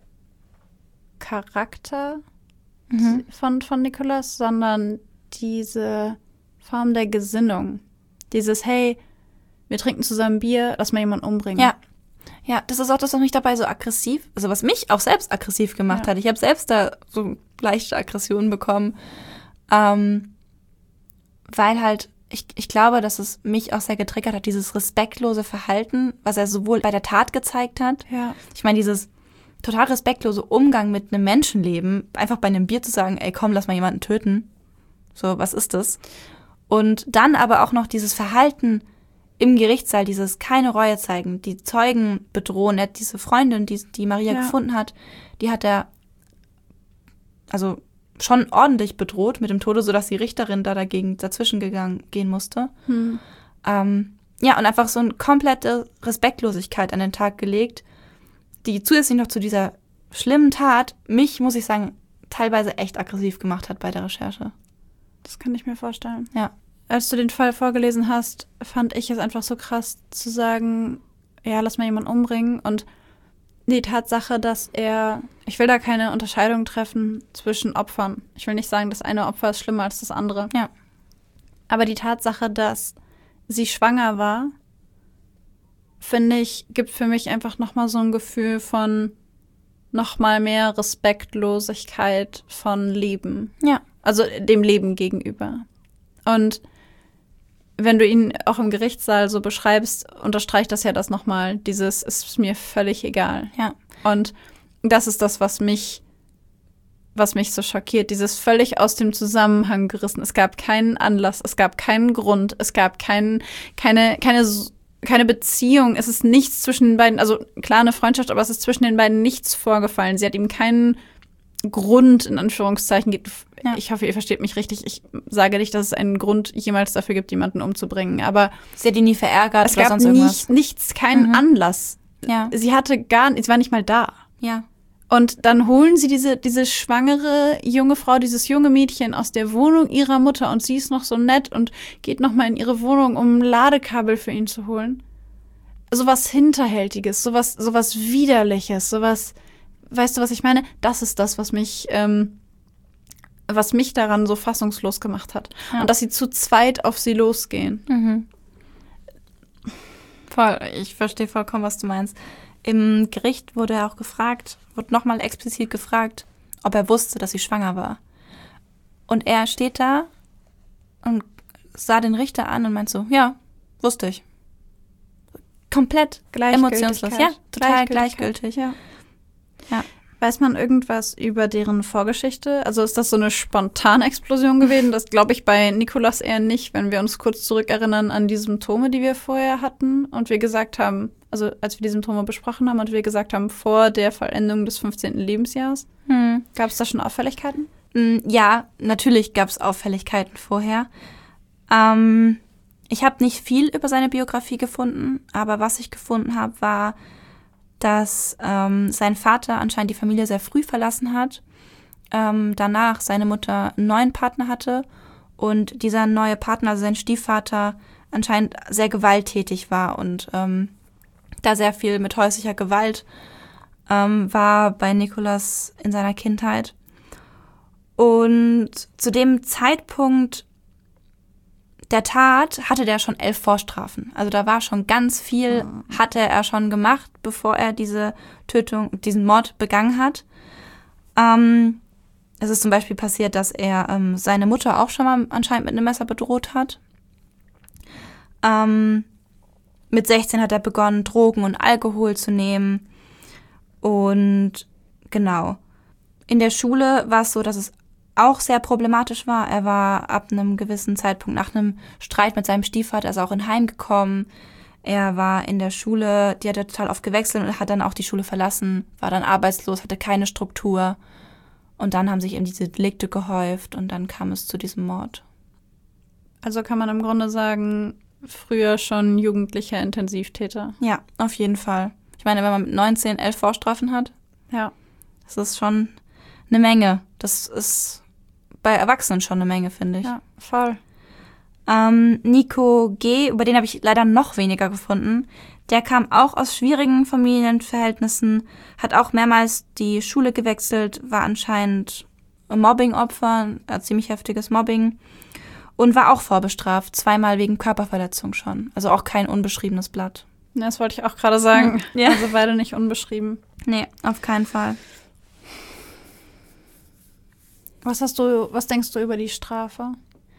Charakter mhm. von, von Nicolas, sondern diese Form der Gesinnung. Dieses, hey, wir trinken zusammen Bier, lass mal jemanden umbringen. Ja, ja, das ist auch das, was mich dabei so aggressiv, also was mich auch selbst aggressiv gemacht ja. hat. Ich habe selbst da so leichte Aggressionen bekommen, ähm, weil halt, ich, ich glaube, dass es mich auch sehr getriggert hat, dieses respektlose Verhalten, was er sowohl bei der Tat gezeigt hat. Ja. Ich meine, dieses total respektlose Umgang mit einem Menschenleben, einfach bei einem Bier zu sagen, ey, komm, lass mal jemanden töten. So, was ist das? Und dann aber auch noch dieses Verhalten im Gerichtssaal, dieses keine Reue zeigen, die Zeugen bedrohen. Er hat diese Freundin, die, die Maria ja. gefunden hat, die hat er also schon ordentlich bedroht mit dem Tode, sodass die Richterin da dagegen dazwischen gegangen gehen musste. Hm. Ähm, ja, und einfach so eine komplette Respektlosigkeit an den Tag gelegt, die zusätzlich noch zu dieser schlimmen Tat mich, muss ich sagen, teilweise echt aggressiv gemacht hat bei der Recherche. Das kann ich mir vorstellen. Ja. Als du den Fall vorgelesen hast, fand ich es einfach so krass zu sagen, ja, lass mal jemanden umbringen. Und die Tatsache, dass er, ich will da keine Unterscheidung treffen zwischen Opfern. Ich will nicht sagen, das eine Opfer ist schlimmer als das andere. Ja. Aber die Tatsache, dass sie schwanger war, finde ich, gibt für mich einfach nochmal so ein Gefühl von nochmal mehr Respektlosigkeit von Leben. Ja. Also dem Leben gegenüber. Und wenn du ihn auch im Gerichtssaal so beschreibst, unterstreicht das ja das nochmal. Dieses ist mir völlig egal. Ja. Und das ist das, was mich, was mich so schockiert. Dieses völlig aus dem Zusammenhang gerissen. Es gab keinen Anlass, es gab keinen Grund, es gab kein, keine, keine, keine Beziehung. Es ist nichts zwischen den beiden, also klar eine Freundschaft, aber es ist zwischen den beiden nichts vorgefallen. Sie hat ihm keinen Grund, in Anführungszeichen, gibt. Ja. Ich hoffe, ihr versteht mich richtig. Ich sage nicht, dass es einen Grund jemals dafür gibt, jemanden umzubringen. Aber sie hat ihn nie verärgert es oder gab sonst irgendwas. Nicht, nichts, keinen mhm. Anlass. Ja. Sie hatte gar, sie war nicht mal da. Ja. Und dann holen sie diese, diese schwangere junge Frau, dieses junge Mädchen aus der Wohnung ihrer Mutter und sie ist noch so nett und geht noch mal in ihre Wohnung, um ein Ladekabel für ihn zu holen. Sowas Hinterhältiges, sowas, sowas Widerliches, sowas. Weißt du, was ich meine? Das ist das, was mich, ähm, was mich daran so fassungslos gemacht hat. Ja. Und dass sie zu zweit auf sie losgehen. Mhm. Voll, ich verstehe vollkommen, was du meinst. Im Gericht wurde er auch gefragt, wurde nochmal explizit gefragt, ob er wusste, dass sie schwanger war. Und er steht da und sah den Richter an und meint so, ja, wusste ich. Komplett emotionslos. Ja, total gleichgültig. Ja. Ja. Weiß man irgendwas über deren Vorgeschichte? Also ist das so eine spontane Explosion gewesen? Das glaube ich bei Nicolas eher nicht, wenn wir uns kurz zurückerinnern an die Symptome, die wir vorher hatten und wir gesagt haben, also als wir die Symptome besprochen haben und wir gesagt haben, vor der Vollendung des fünfzehnten Lebensjahres, hm. gab es da schon Auffälligkeiten? Ja, natürlich gab es Auffälligkeiten vorher. Ähm, ich habe nicht viel über seine Biografie gefunden, aber was ich gefunden habe, war, dass ähm, sein Vater anscheinend die Familie sehr früh verlassen hat, ähm, danach seine Mutter einen neuen Partner hatte und dieser neue Partner, also sein Stiefvater, anscheinend sehr gewalttätig war und ähm, da sehr viel mit häuslicher Gewalt ähm, war bei Nicolas in seiner Kindheit. Und zu dem Zeitpunkt der Tat hatte der schon elf Vorstrafen. Also da war schon ganz viel, hatte er schon gemacht, bevor er diese Tötung, diesen Mord begangen hat. Ähm, es ist zum Beispiel passiert, dass er ähm, seine Mutter auch schon mal anscheinend mit einem Messer bedroht hat. Ähm, mit sechzehn hat er begonnen, Drogen und Alkohol zu nehmen. Und genau. In der Schule war es so, dass es auch sehr problematisch war. Er war ab einem gewissen Zeitpunkt nach einem Streit mit seinem Stiefvater also auch in Heim gekommen. Er war in der Schule, die hat er total oft gewechselt und hat dann auch die Schule verlassen, war dann arbeitslos, hatte keine Struktur. Und dann haben sich eben diese Delikte gehäuft und dann kam es zu diesem Mord. Also kann man im Grunde sagen, früher schon jugendlicher Intensivtäter. Ja, auf jeden Fall. Ich meine, wenn man mit neunzehn elf Vorstrafen hat, ja, das ist schon eine Menge. Das ist bei Erwachsenen schon eine Menge, finde ich. Ja, voll. Ähm, Nico G., über den habe ich leider noch weniger gefunden. Der kam auch aus schwierigen Familienverhältnissen, hat auch mehrmals die Schule gewechselt, war anscheinend Mobbing-Opfer, äh, ziemlich heftiges Mobbing und war auch vorbestraft, zweimal wegen Körperverletzung schon. Also auch kein unbeschriebenes Blatt. Ja, das wollte ich auch gerade sagen. Ja. Also beide nicht unbeschrieben. Nee, auf keinen Fall. Was hast du, was denkst du über die Strafe?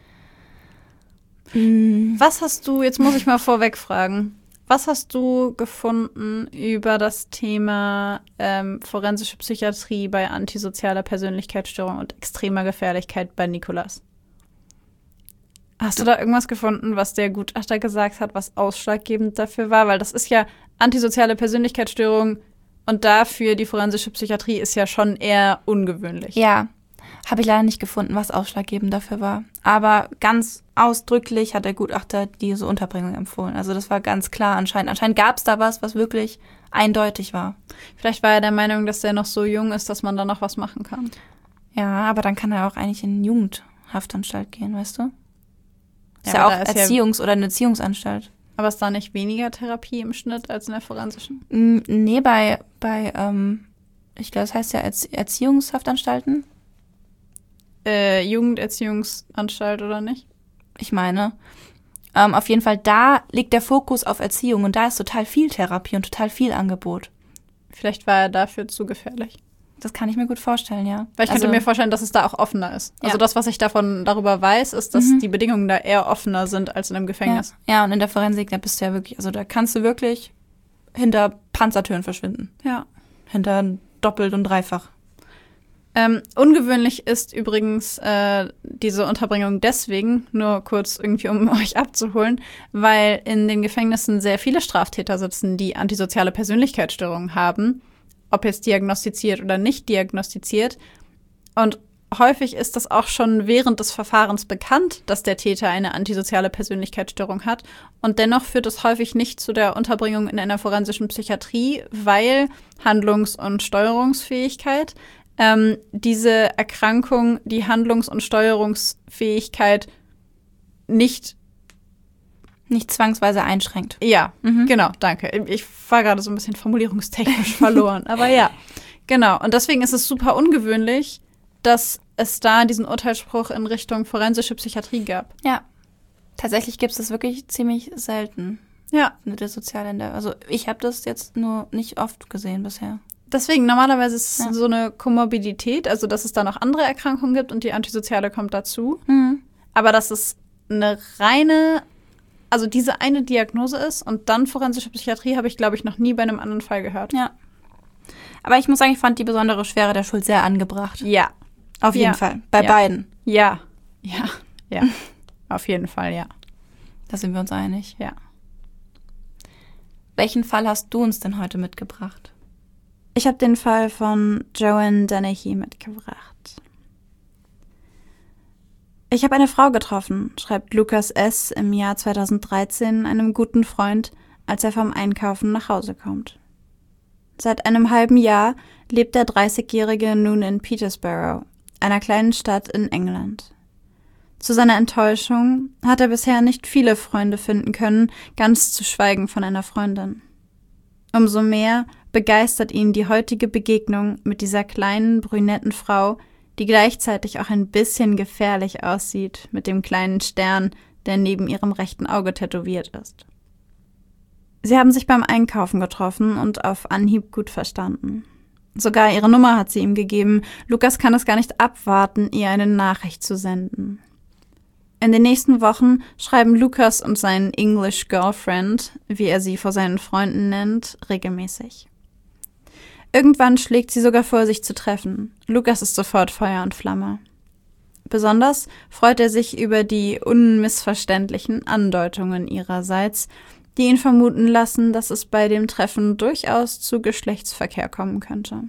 Mhm. Was hast du, jetzt muss ich mal vorweg fragen, was hast du gefunden über das Thema ähm, forensische Psychiatrie bei antisozialer Persönlichkeitsstörung und extremer Gefährlichkeit bei Nicolas? Hast du da irgendwas gefunden, was der Gutachter gesagt hat, was ausschlaggebend dafür war? Weil das ist ja antisoziale Persönlichkeitsstörung und dafür die forensische Psychiatrie ist ja schon eher ungewöhnlich. Ja, habe ich leider nicht gefunden, was ausschlaggebend dafür war. Aber ganz ausdrücklich hat der Gutachter diese Unterbringung empfohlen. Also das war ganz klar anscheinend. Anscheinend gab es da was, was wirklich eindeutig war. Vielleicht war er der Meinung, dass der noch so jung ist, dass man da noch was machen kann. Ja, aber dann kann er auch eigentlich in Jugendhaftanstalt gehen, weißt du? Ist Ja, ja, aber auch da ist ja- Erziehungs- oder eine Erziehungsanstalt. Aber ist da nicht weniger Therapie im Schnitt als in der forensischen? Mm, Nee, bei, bei ähm, ich glaube, das heißt ja Erzie- Erziehungshaftanstalten. Äh, Jugenderziehungsanstalt oder nicht? Ich meine, ähm, auf jeden Fall, da liegt der Fokus auf Erziehung und da ist total viel Therapie und total viel Angebot. Vielleicht war er dafür zu gefährlich. Das kann ich mir gut vorstellen, ja. Weil ich könnte Also- mir vorstellen, dass es da auch offener ist. Also Ja. das, was ich davon darüber weiß, ist, dass Mhm. die Bedingungen da eher offener sind als in einem Ja, Gefängnis. ja, und in der Forensik, da bist du ja wirklich, also da kannst du wirklich hinter Panzertüren verschwinden. Ja. Hinter doppelt und dreifach. Ähm, ungewöhnlich ist übrigens äh, diese Unterbringung deswegen, nur kurz irgendwie, um euch abzuholen, weil in den Gefängnissen sehr viele Straftäter sitzen, die antisoziale Persönlichkeitsstörungen haben, ob jetzt diagnostiziert oder nicht diagnostiziert. Und häufig ist das auch schon während des Verfahrens bekannt, dass der Täter eine antisoziale Persönlichkeitsstörung hat. Und dennoch führt es häufig nicht zu der Unterbringung in einer forensischen Psychiatrie, weil Handlungs- und Steuerungsfähigkeit ähm, diese Erkrankung, die Handlungs- und Steuerungsfähigkeit nicht, Nicht zwangsweise einschränkt. ja, Mhm. genau, danke. Ich war gerade so ein bisschen formulierungstechnisch verloren, aber ja, genau. Und deswegen ist es super ungewöhnlich, dass es da diesen Urteilsspruch in Richtung forensische Psychiatrie gab. Ja. Tatsächlich gibt es das wirklich ziemlich selten Ja, mit der Sozialländer. Also ich habe das jetzt nur nicht oft gesehen bisher. deswegen, normalerweise ist es Ja. so eine Komorbidität, also dass es da noch andere Erkrankungen gibt und die antisoziale kommt dazu. Mhm. Aber dass es eine reine, also diese eine Diagnose ist und dann forensische Psychiatrie, habe ich, glaube ich, noch nie bei einem anderen Fall gehört. Ja. Aber ich muss sagen, ich fand die besondere Schwere der Schuld sehr angebracht. Ja, Auf jeden Ja. Fall. Bei Ja. beiden. ja, ja, ja. Auf jeden Fall, ja. Da sind wir uns einig. Ja. Welchen Fall hast du uns denn heute mitgebracht? Ich habe den Fall von Joanne Dennehy mitgebracht. Ich habe eine Frau getroffen, schreibt Lukas S. im Jahr zweitausenddreizehn einem guten Freund, als er vom Einkaufen nach Hause kommt. Seit einem halben Jahr lebt der dreißigjährige nun in Peterborough, einer kleinen Stadt in England. Zu seiner Enttäuschung hat er bisher nicht viele Freunde finden können, ganz zu schweigen von einer Freundin. Umso mehr begeistert ihn die heutige Begegnung mit dieser kleinen, brünetten Frau, die gleichzeitig auch ein bisschen gefährlich aussieht, mit dem kleinen Stern, der neben ihrem rechten Auge tätowiert ist. Sie haben sich beim Einkaufen getroffen und auf Anhieb gut verstanden. Sogar ihre Nummer hat sie ihm gegeben. Lukas kann es gar nicht abwarten, ihr eine Nachricht zu senden. In den nächsten Wochen schreiben Lukas und sein English Girlfriend, wie er sie vor seinen Freunden nennt, regelmäßig. Irgendwann schlägt sie sogar vor, sich zu treffen. Lukas ist sofort Feuer und Flamme. Besonders freut er sich über die unmissverständlichen Andeutungen ihrerseits, die ihn vermuten lassen, dass es bei dem Treffen durchaus zu Geschlechtsverkehr kommen könnte.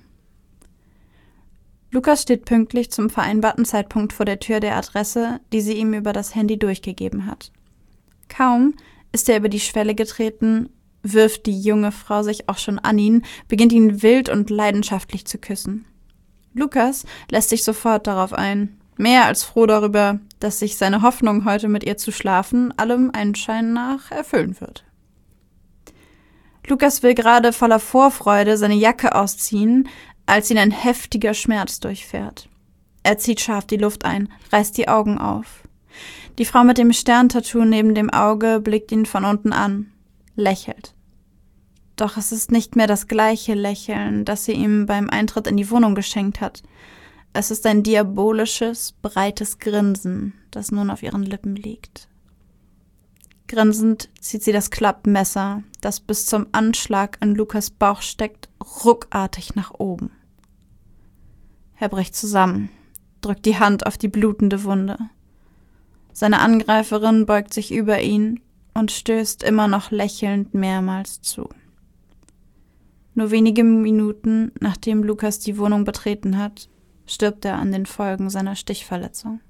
Lukas steht pünktlich zum vereinbarten Zeitpunkt vor der Tür der Adresse, die sie ihm über das Handy durchgegeben hat. Kaum ist er über die Schwelle getreten, wirft die junge Frau sich auch schon an ihn, beginnt ihn wild und leidenschaftlich zu küssen. Lukas lässt sich sofort darauf ein, mehr als froh darüber, dass sich seine Hoffnung, heute mit ihr zu schlafen, allem Anschein nach erfüllen wird. Lukas will gerade voller Vorfreude seine Jacke ausziehen, als ihn ein heftiger Schmerz durchfährt. Er zieht scharf die Luft ein, reißt die Augen auf. Die Frau mit dem Sterntattoo neben dem Auge blickt ihn von unten an, lächelt. Doch es ist nicht mehr das gleiche Lächeln, das sie ihm beim Eintritt in die Wohnung geschenkt hat. Es ist ein diabolisches, breites Grinsen, das nun auf ihren Lippen liegt. Grinsend zieht sie das Klappmesser, das bis zum Anschlag in Lukas Bauch steckt, ruckartig nach oben. Er bricht zusammen, drückt die Hand auf die blutende Wunde. Seine Angreiferin beugt sich über ihn und stößt immer noch lächelnd mehrmals zu. Nur wenige Minuten, nachdem Lukas die Wohnung betreten hat, stirbt er an den Folgen seiner Stichverletzung.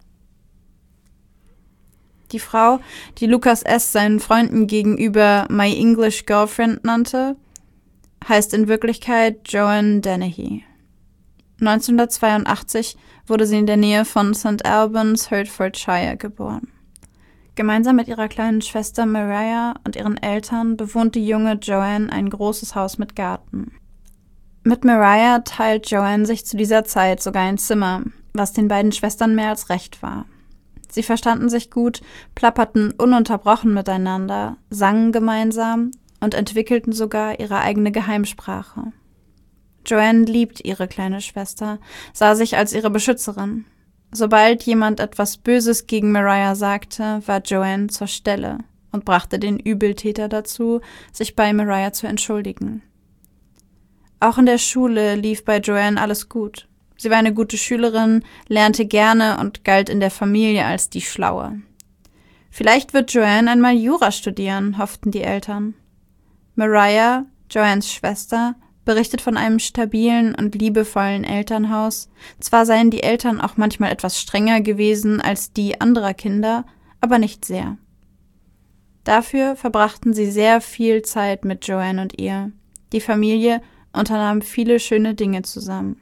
Die Frau, die Lukas S. seinen Freunden gegenüber My English Girlfriend nannte, heißt in Wirklichkeit Joanne Dennehy. neunzehnhundertzweiundachtzig wurde sie in der Nähe von Saint Albans, Hertfordshire, geboren. Gemeinsam mit ihrer kleinen Schwester Mariah und ihren Eltern bewohnt die junge Joanne ein großes Haus mit Garten. Mit Mariah teilt Joanne sich zu dieser Zeit sogar ein Zimmer, was den beiden Schwestern mehr als recht war. Sie verstanden sich gut, plapperten ununterbrochen miteinander, sangen gemeinsam und entwickelten sogar ihre eigene Geheimsprache. Joanne liebt ihre kleine Schwester, sah sich als ihre Beschützerin. Sobald jemand etwas Böses gegen Mariah sagte, war Joanne zur Stelle und brachte den Übeltäter dazu, sich bei Mariah zu entschuldigen. Auch in der Schule lief bei Joanne alles gut. Sie war eine gute Schülerin, lernte gerne und galt in der Familie als die Schlaue. Vielleicht wird Joanne einmal Jura studieren, hofften die Eltern. Mariah, Joannes Schwester, berichtet von einem stabilen und liebevollen Elternhaus. Zwar seien die Eltern auch manchmal etwas strenger gewesen als die anderer Kinder, aber nicht sehr. Dafür verbrachten sie sehr viel Zeit mit Joanne und ihr. Die Familie unternahm viele schöne Dinge zusammen.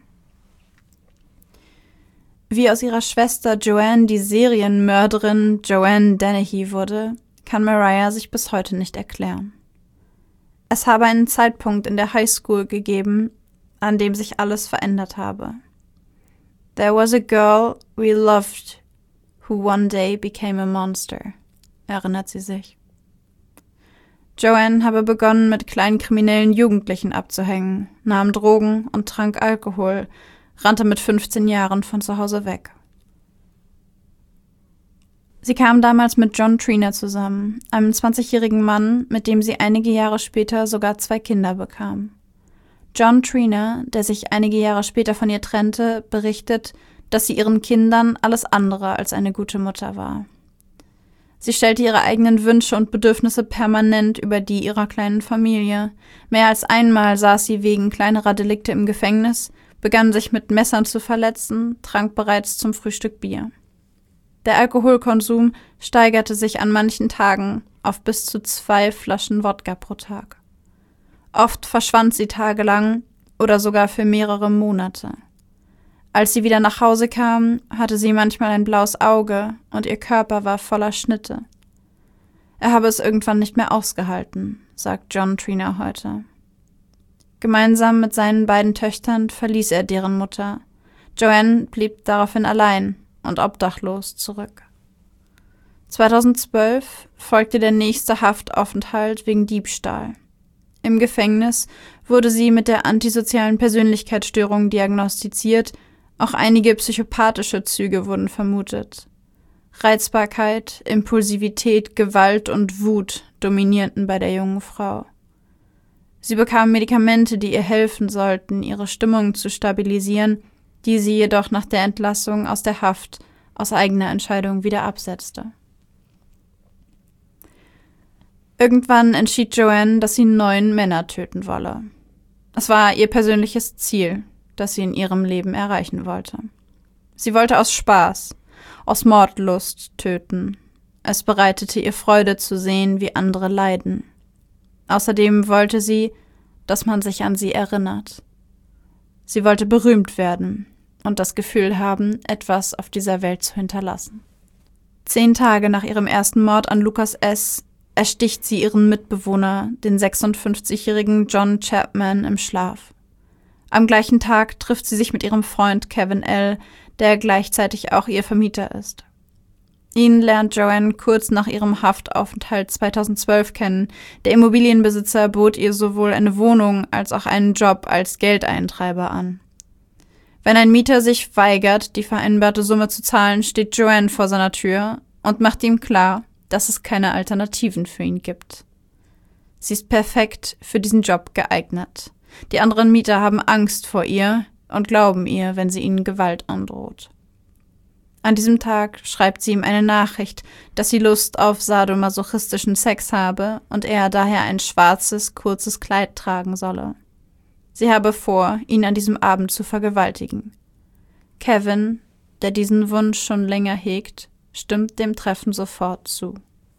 Wie aus ihrer Schwester Joanne die Serienmörderin Joanne Dennehy wurde, kann Mariah sich bis heute nicht erklären. Es habe einen Zeitpunkt in der Highschool gegeben, an dem sich alles verändert habe. There was a girl we loved who one day became a monster, erinnert sie sich. Joanne habe begonnen, mit kleinen kriminellen Jugendlichen abzuhängen, nahm Drogen und trank Alkohol, rannte mit fünfzehn Jahren von zu Hause weg. Sie kam damals mit John Trina zusammen, einem zwanzigjährigen Mann, mit dem sie einige Jahre später sogar zwei Kinder bekam. John Trina, der sich einige Jahre später von ihr trennte, berichtet, dass sie ihren Kindern alles andere als eine gute Mutter war. Sie stellte ihre eigenen Wünsche und Bedürfnisse permanent über die ihrer kleinen Familie. Mehr als einmal saß sie wegen kleinerer Delikte im Gefängnis, begann sich mit Messern zu verletzen, trank bereits zum Frühstück Bier. Der Alkoholkonsum steigerte sich an manchen Tagen auf bis zu zwei Flaschen Wodka pro Tag. Oft verschwand sie tagelang oder sogar für mehrere Monate. Als sie wieder nach Hause kam, hatte sie manchmal ein blaues Auge und ihr Körper war voller Schnitte. Er habe es irgendwann nicht mehr ausgehalten, sagt John Trina heute. Gemeinsam mit seinen beiden Töchtern verließ er deren Mutter. Joanne blieb daraufhin allein und obdachlos zurück. zweitausendzwölf folgte der nächste Haftaufenthalt wegen Diebstahl. Im Gefängnis wurde sie mit der antisozialen Persönlichkeitsstörung diagnostiziert, auch einige psychopathische Züge wurden vermutet. Reizbarkeit, Impulsivität, Gewalt und Wut dominierten bei der jungen Frau. Sie bekam Medikamente, die ihr helfen sollten, ihre Stimmung zu stabilisieren, die sie jedoch nach der Entlassung aus der Haft aus eigener Entscheidung wieder absetzte. Irgendwann entschied Joanne, dass sie neun Männer töten wolle. Es war ihr persönliches Ziel, das sie in ihrem Leben erreichen wollte. Sie wollte aus Spaß, aus Mordlust töten. Es bereitete ihr Freude zu sehen, wie andere leiden. Außerdem wollte sie, dass man sich an sie erinnert. Sie wollte berühmt werden und das Gefühl haben, etwas auf dieser Welt zu hinterlassen. Zehn Tage nach ihrem ersten Mord an Lucas S. ersticht sie ihren Mitbewohner, den sechsundfünfzigjährigen John Chapman, im Schlaf. Am gleichen Tag trifft sie sich mit ihrem Freund Kevin L., der gleichzeitig auch ihr Vermieter ist. Ihn lernt Joanne kurz nach ihrem Haftaufenthalt zweitausendzwölf kennen. Der Immobilienbesitzer bot ihr sowohl eine Wohnung als auch einen Job als Geldeintreiber an. Wenn ein Mieter sich weigert, die vereinbarte Summe zu zahlen, steht Joanne vor seiner Tür und macht ihm klar, dass es keine Alternativen für ihn gibt. Sie ist perfekt für diesen Job geeignet. Die anderen Mieter haben Angst vor ihr und glauben ihr, wenn sie ihnen Gewalt androht. An diesem Tag schreibt sie ihm eine Nachricht, dass sie Lust auf sadomasochistischen Sex habe und er daher ein schwarzes, kurzes Kleid tragen solle. Sie habe vor, ihn an diesem Abend zu vergewaltigen. Kevin, der diesen Wunsch schon länger hegt, stimmt dem Treffen sofort zu.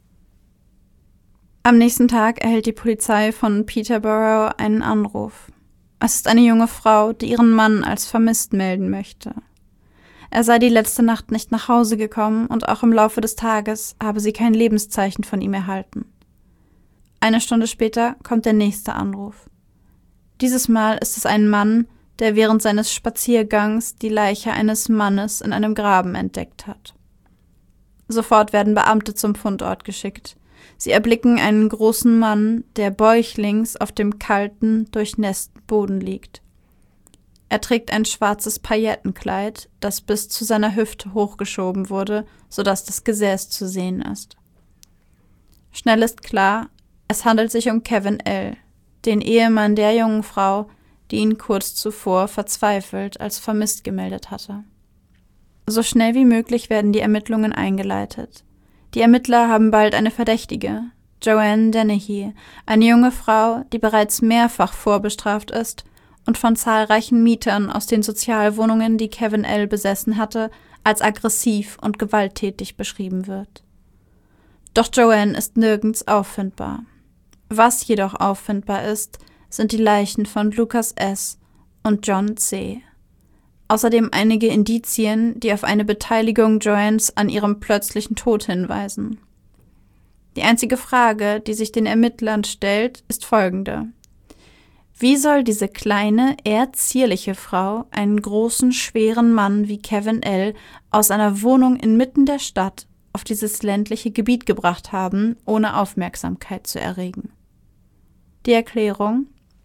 Am nächsten Tag erhält die Polizei von Peterborough einen Anruf. Es ist eine junge Frau, die ihren Mann als vermisst melden möchte. Er sei die letzte Nacht nicht nach Hause gekommen und auch im Laufe des Tages habe sie kein Lebenszeichen von ihm erhalten. Eine Stunde später kommt der nächste Anruf. Dieses Mal ist es ein Mann, der während seines Spaziergangs die Leiche eines Mannes in einem Graben entdeckt hat. Sofort werden Beamte zum Fundort geschickt. Sie erblicken einen großen Mann, der bäuchlings auf dem kalten, durchnässten Boden liegt. Er trägt ein schwarzes Paillettenkleid, das bis zu seiner Hüfte hochgeschoben wurde, sodass das Gesäß zu sehen ist. Schnell ist klar, es handelt sich um Kevin L., den Ehemann der jungen Frau, die ihn kurz zuvor verzweifelt als vermisst gemeldet hatte. So schnell wie möglich werden die Ermittlungen eingeleitet. Die Ermittler haben bald eine Verdächtige, Joanne Dennehy, eine junge Frau, die bereits mehrfach vorbestraft ist und von zahlreichen Mietern aus den Sozialwohnungen, die Kevin L. besessen hatte, als aggressiv und gewalttätig beschrieben wird. Doch Joanne ist nirgends auffindbar. Was jedoch auffindbar ist, sind die Leichen von Lucas S. und John C. Außerdem einige Indizien, die auf eine Beteiligung Joannes an ihrem plötzlichen Tod hinweisen. Die einzige Frage, die sich den Ermittlern stellt, ist folgende: Wie soll diese kleine, eher zierliche Frau einen großen, schweren Mann wie Kevin L. aus einer Wohnung inmitten der Stadt auf dieses ländliche Gebiet gebracht haben, ohne Aufmerksamkeit zu erregen? Die Erklärung: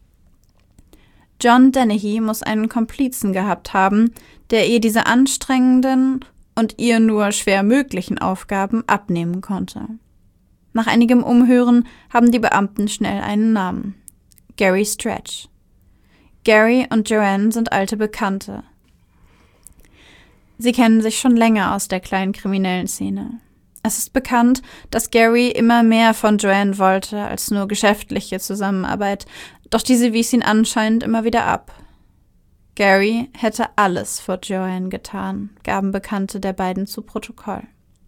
John Dennehy muss einen Komplizen gehabt haben, der ihr diese anstrengenden und ihr nur schwer möglichen Aufgaben abnehmen konnte. Nach einigem Umhören haben die Beamten schnell einen Namen: Gary Stretch. Gary und Joanne sind alte Bekannte. Sie kennen sich schon länger aus der kleinen kriminellen Szene. Es ist bekannt, dass Gary immer mehr von Joanne wollte als nur geschäftliche Zusammenarbeit, doch diese wies ihn anscheinend immer wieder ab. Gary hätte alles für Joanne getan, gaben Bekannte der beiden zu Protokoll.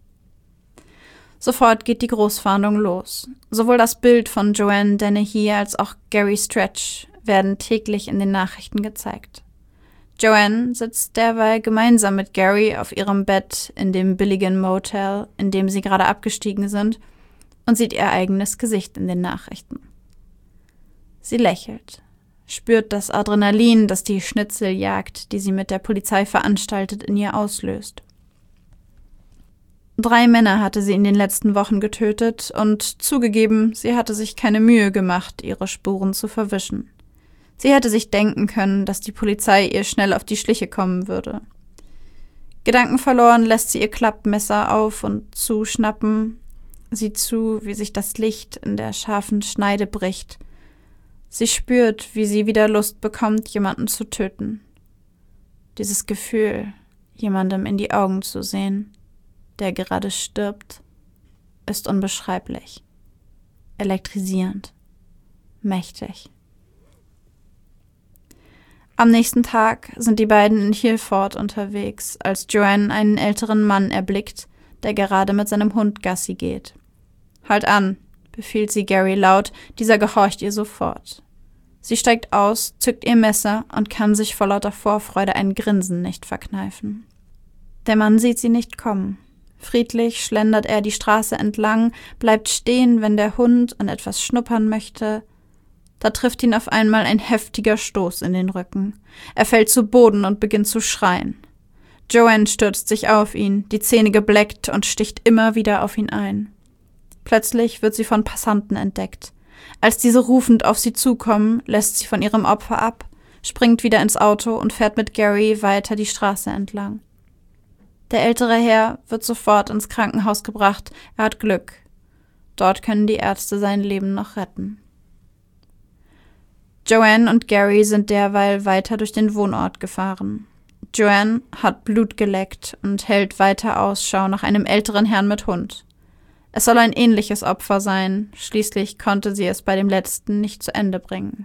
Sofort geht die Großfahndung los. Sowohl das Bild von Joanne Dennehy als auch Gary Stretch werden täglich in den Nachrichten gezeigt. Joanne sitzt derweil gemeinsam mit Gary auf ihrem Bett in dem billigen Motel, in dem sie gerade abgestiegen sind, und sieht ihr eigenes Gesicht in den Nachrichten. Sie lächelt, spürt das Adrenalin, das die Schnitzeljagd, die sie mit der Polizei veranstaltet, in ihr auslöst. Drei Männer hatte sie in den letzten Wochen getötet und zugegeben, sie hatte sich keine Mühe gemacht, ihre Spuren zu verwischen. Sie hätte sich denken können, dass die Polizei ihr schnell auf die Schliche kommen würde. Gedankenverloren lässt sie ihr Klappmesser auf und zuschnappen, sieht zu, wie sich das Licht in der scharfen Schneide bricht. Sie spürt, wie sie wieder Lust bekommt, jemanden zu töten. Dieses Gefühl, jemandem in die Augen zu sehen, der gerade stirbt, ist unbeschreiblich, elektrisierend, mächtig. Am nächsten Tag sind die beiden in Hereford unterwegs, als Joanne einen älteren Mann erblickt, der gerade mit seinem Hund Gassi geht. »Halt an«, befiehlt sie Gary laut, dieser gehorcht ihr sofort. Sie steigt aus, zückt ihr Messer und kann sich vor lauter Vorfreude ein Grinsen nicht verkneifen. Der Mann sieht sie nicht kommen. Friedlich schlendert er die Straße entlang, bleibt stehen, wenn der Hund an etwas schnuppern möchte. Da trifft ihn auf einmal ein heftiger Stoß in den Rücken. Er fällt zu Boden und beginnt zu schreien. Joanne stürzt sich auf ihn, die Zähne gebleckt und sticht immer wieder auf ihn ein. Plötzlich wird sie von Passanten entdeckt. Als diese rufend auf sie zukommen, lässt sie von ihrem Opfer ab, springt wieder ins Auto und fährt mit Gary weiter die Straße entlang. Der ältere Herr wird sofort ins Krankenhaus gebracht. Er hat Glück. Dort können die Ärzte sein Leben noch retten. Joanne und Gary sind derweil weiter durch den Wohnort gefahren. Joanne hat Blut geleckt und hält weiter Ausschau nach einem älteren Herrn mit Hund. Es soll ein ähnliches Opfer sein, schließlich konnte sie es bei dem letzten nicht zu Ende bringen.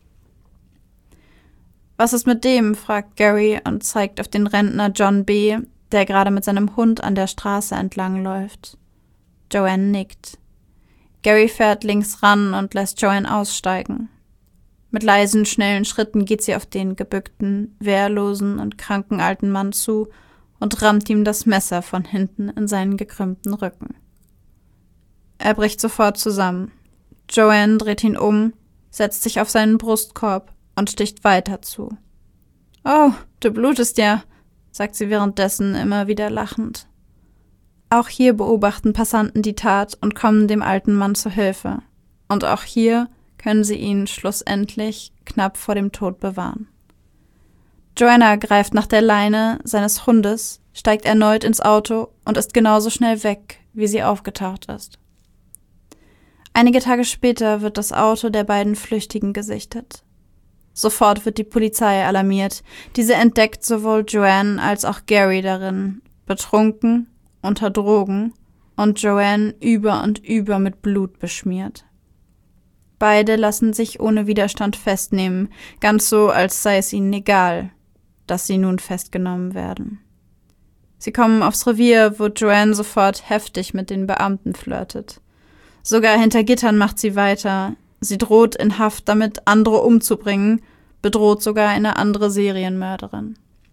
»Was ist mit dem?« fragt Gary und zeigt auf den Rentner John B., der gerade mit seinem Hund an der Straße entlang läuft. Joanne nickt. Gary fährt links ran und lässt Joanne aussteigen. Mit leisen, schnellen Schritten geht sie auf den gebückten, wehrlosen und kranken alten Mann zu und rammt ihm das Messer von hinten in seinen gekrümmten Rücken. Er bricht sofort zusammen. Joanne dreht ihn um, setzt sich auf seinen Brustkorb und sticht weiter zu. »Oh, du blutest ja«, sagt sie währenddessen immer wieder lachend. Auch hier beobachten Passanten die Tat und kommen dem alten Mann zu Hilfe. Und auch hier können sie ihn schlussendlich knapp vor dem Tod bewahren. Joanna greift nach der Leine seines Hundes, steigt erneut ins Auto und ist genauso schnell weg, wie sie aufgetaucht ist. Einige Tage später wird das Auto der beiden Flüchtigen gesichtet. Sofort wird die Polizei alarmiert. Diese entdeckt sowohl Joanne als auch Gary darin, betrunken, unter Drogen und Joanne über und über mit Blut beschmiert. Beide lassen sich ohne Widerstand festnehmen, ganz so, als sei es ihnen egal, dass sie nun festgenommen werden. Sie kommen aufs Revier, wo Joanne sofort heftig mit den Beamten flirtet. Sogar hinter Gittern macht sie weiter. Sie droht in Haft damit, andere umzubringen, bedroht sogar eine andere Serienmörderin.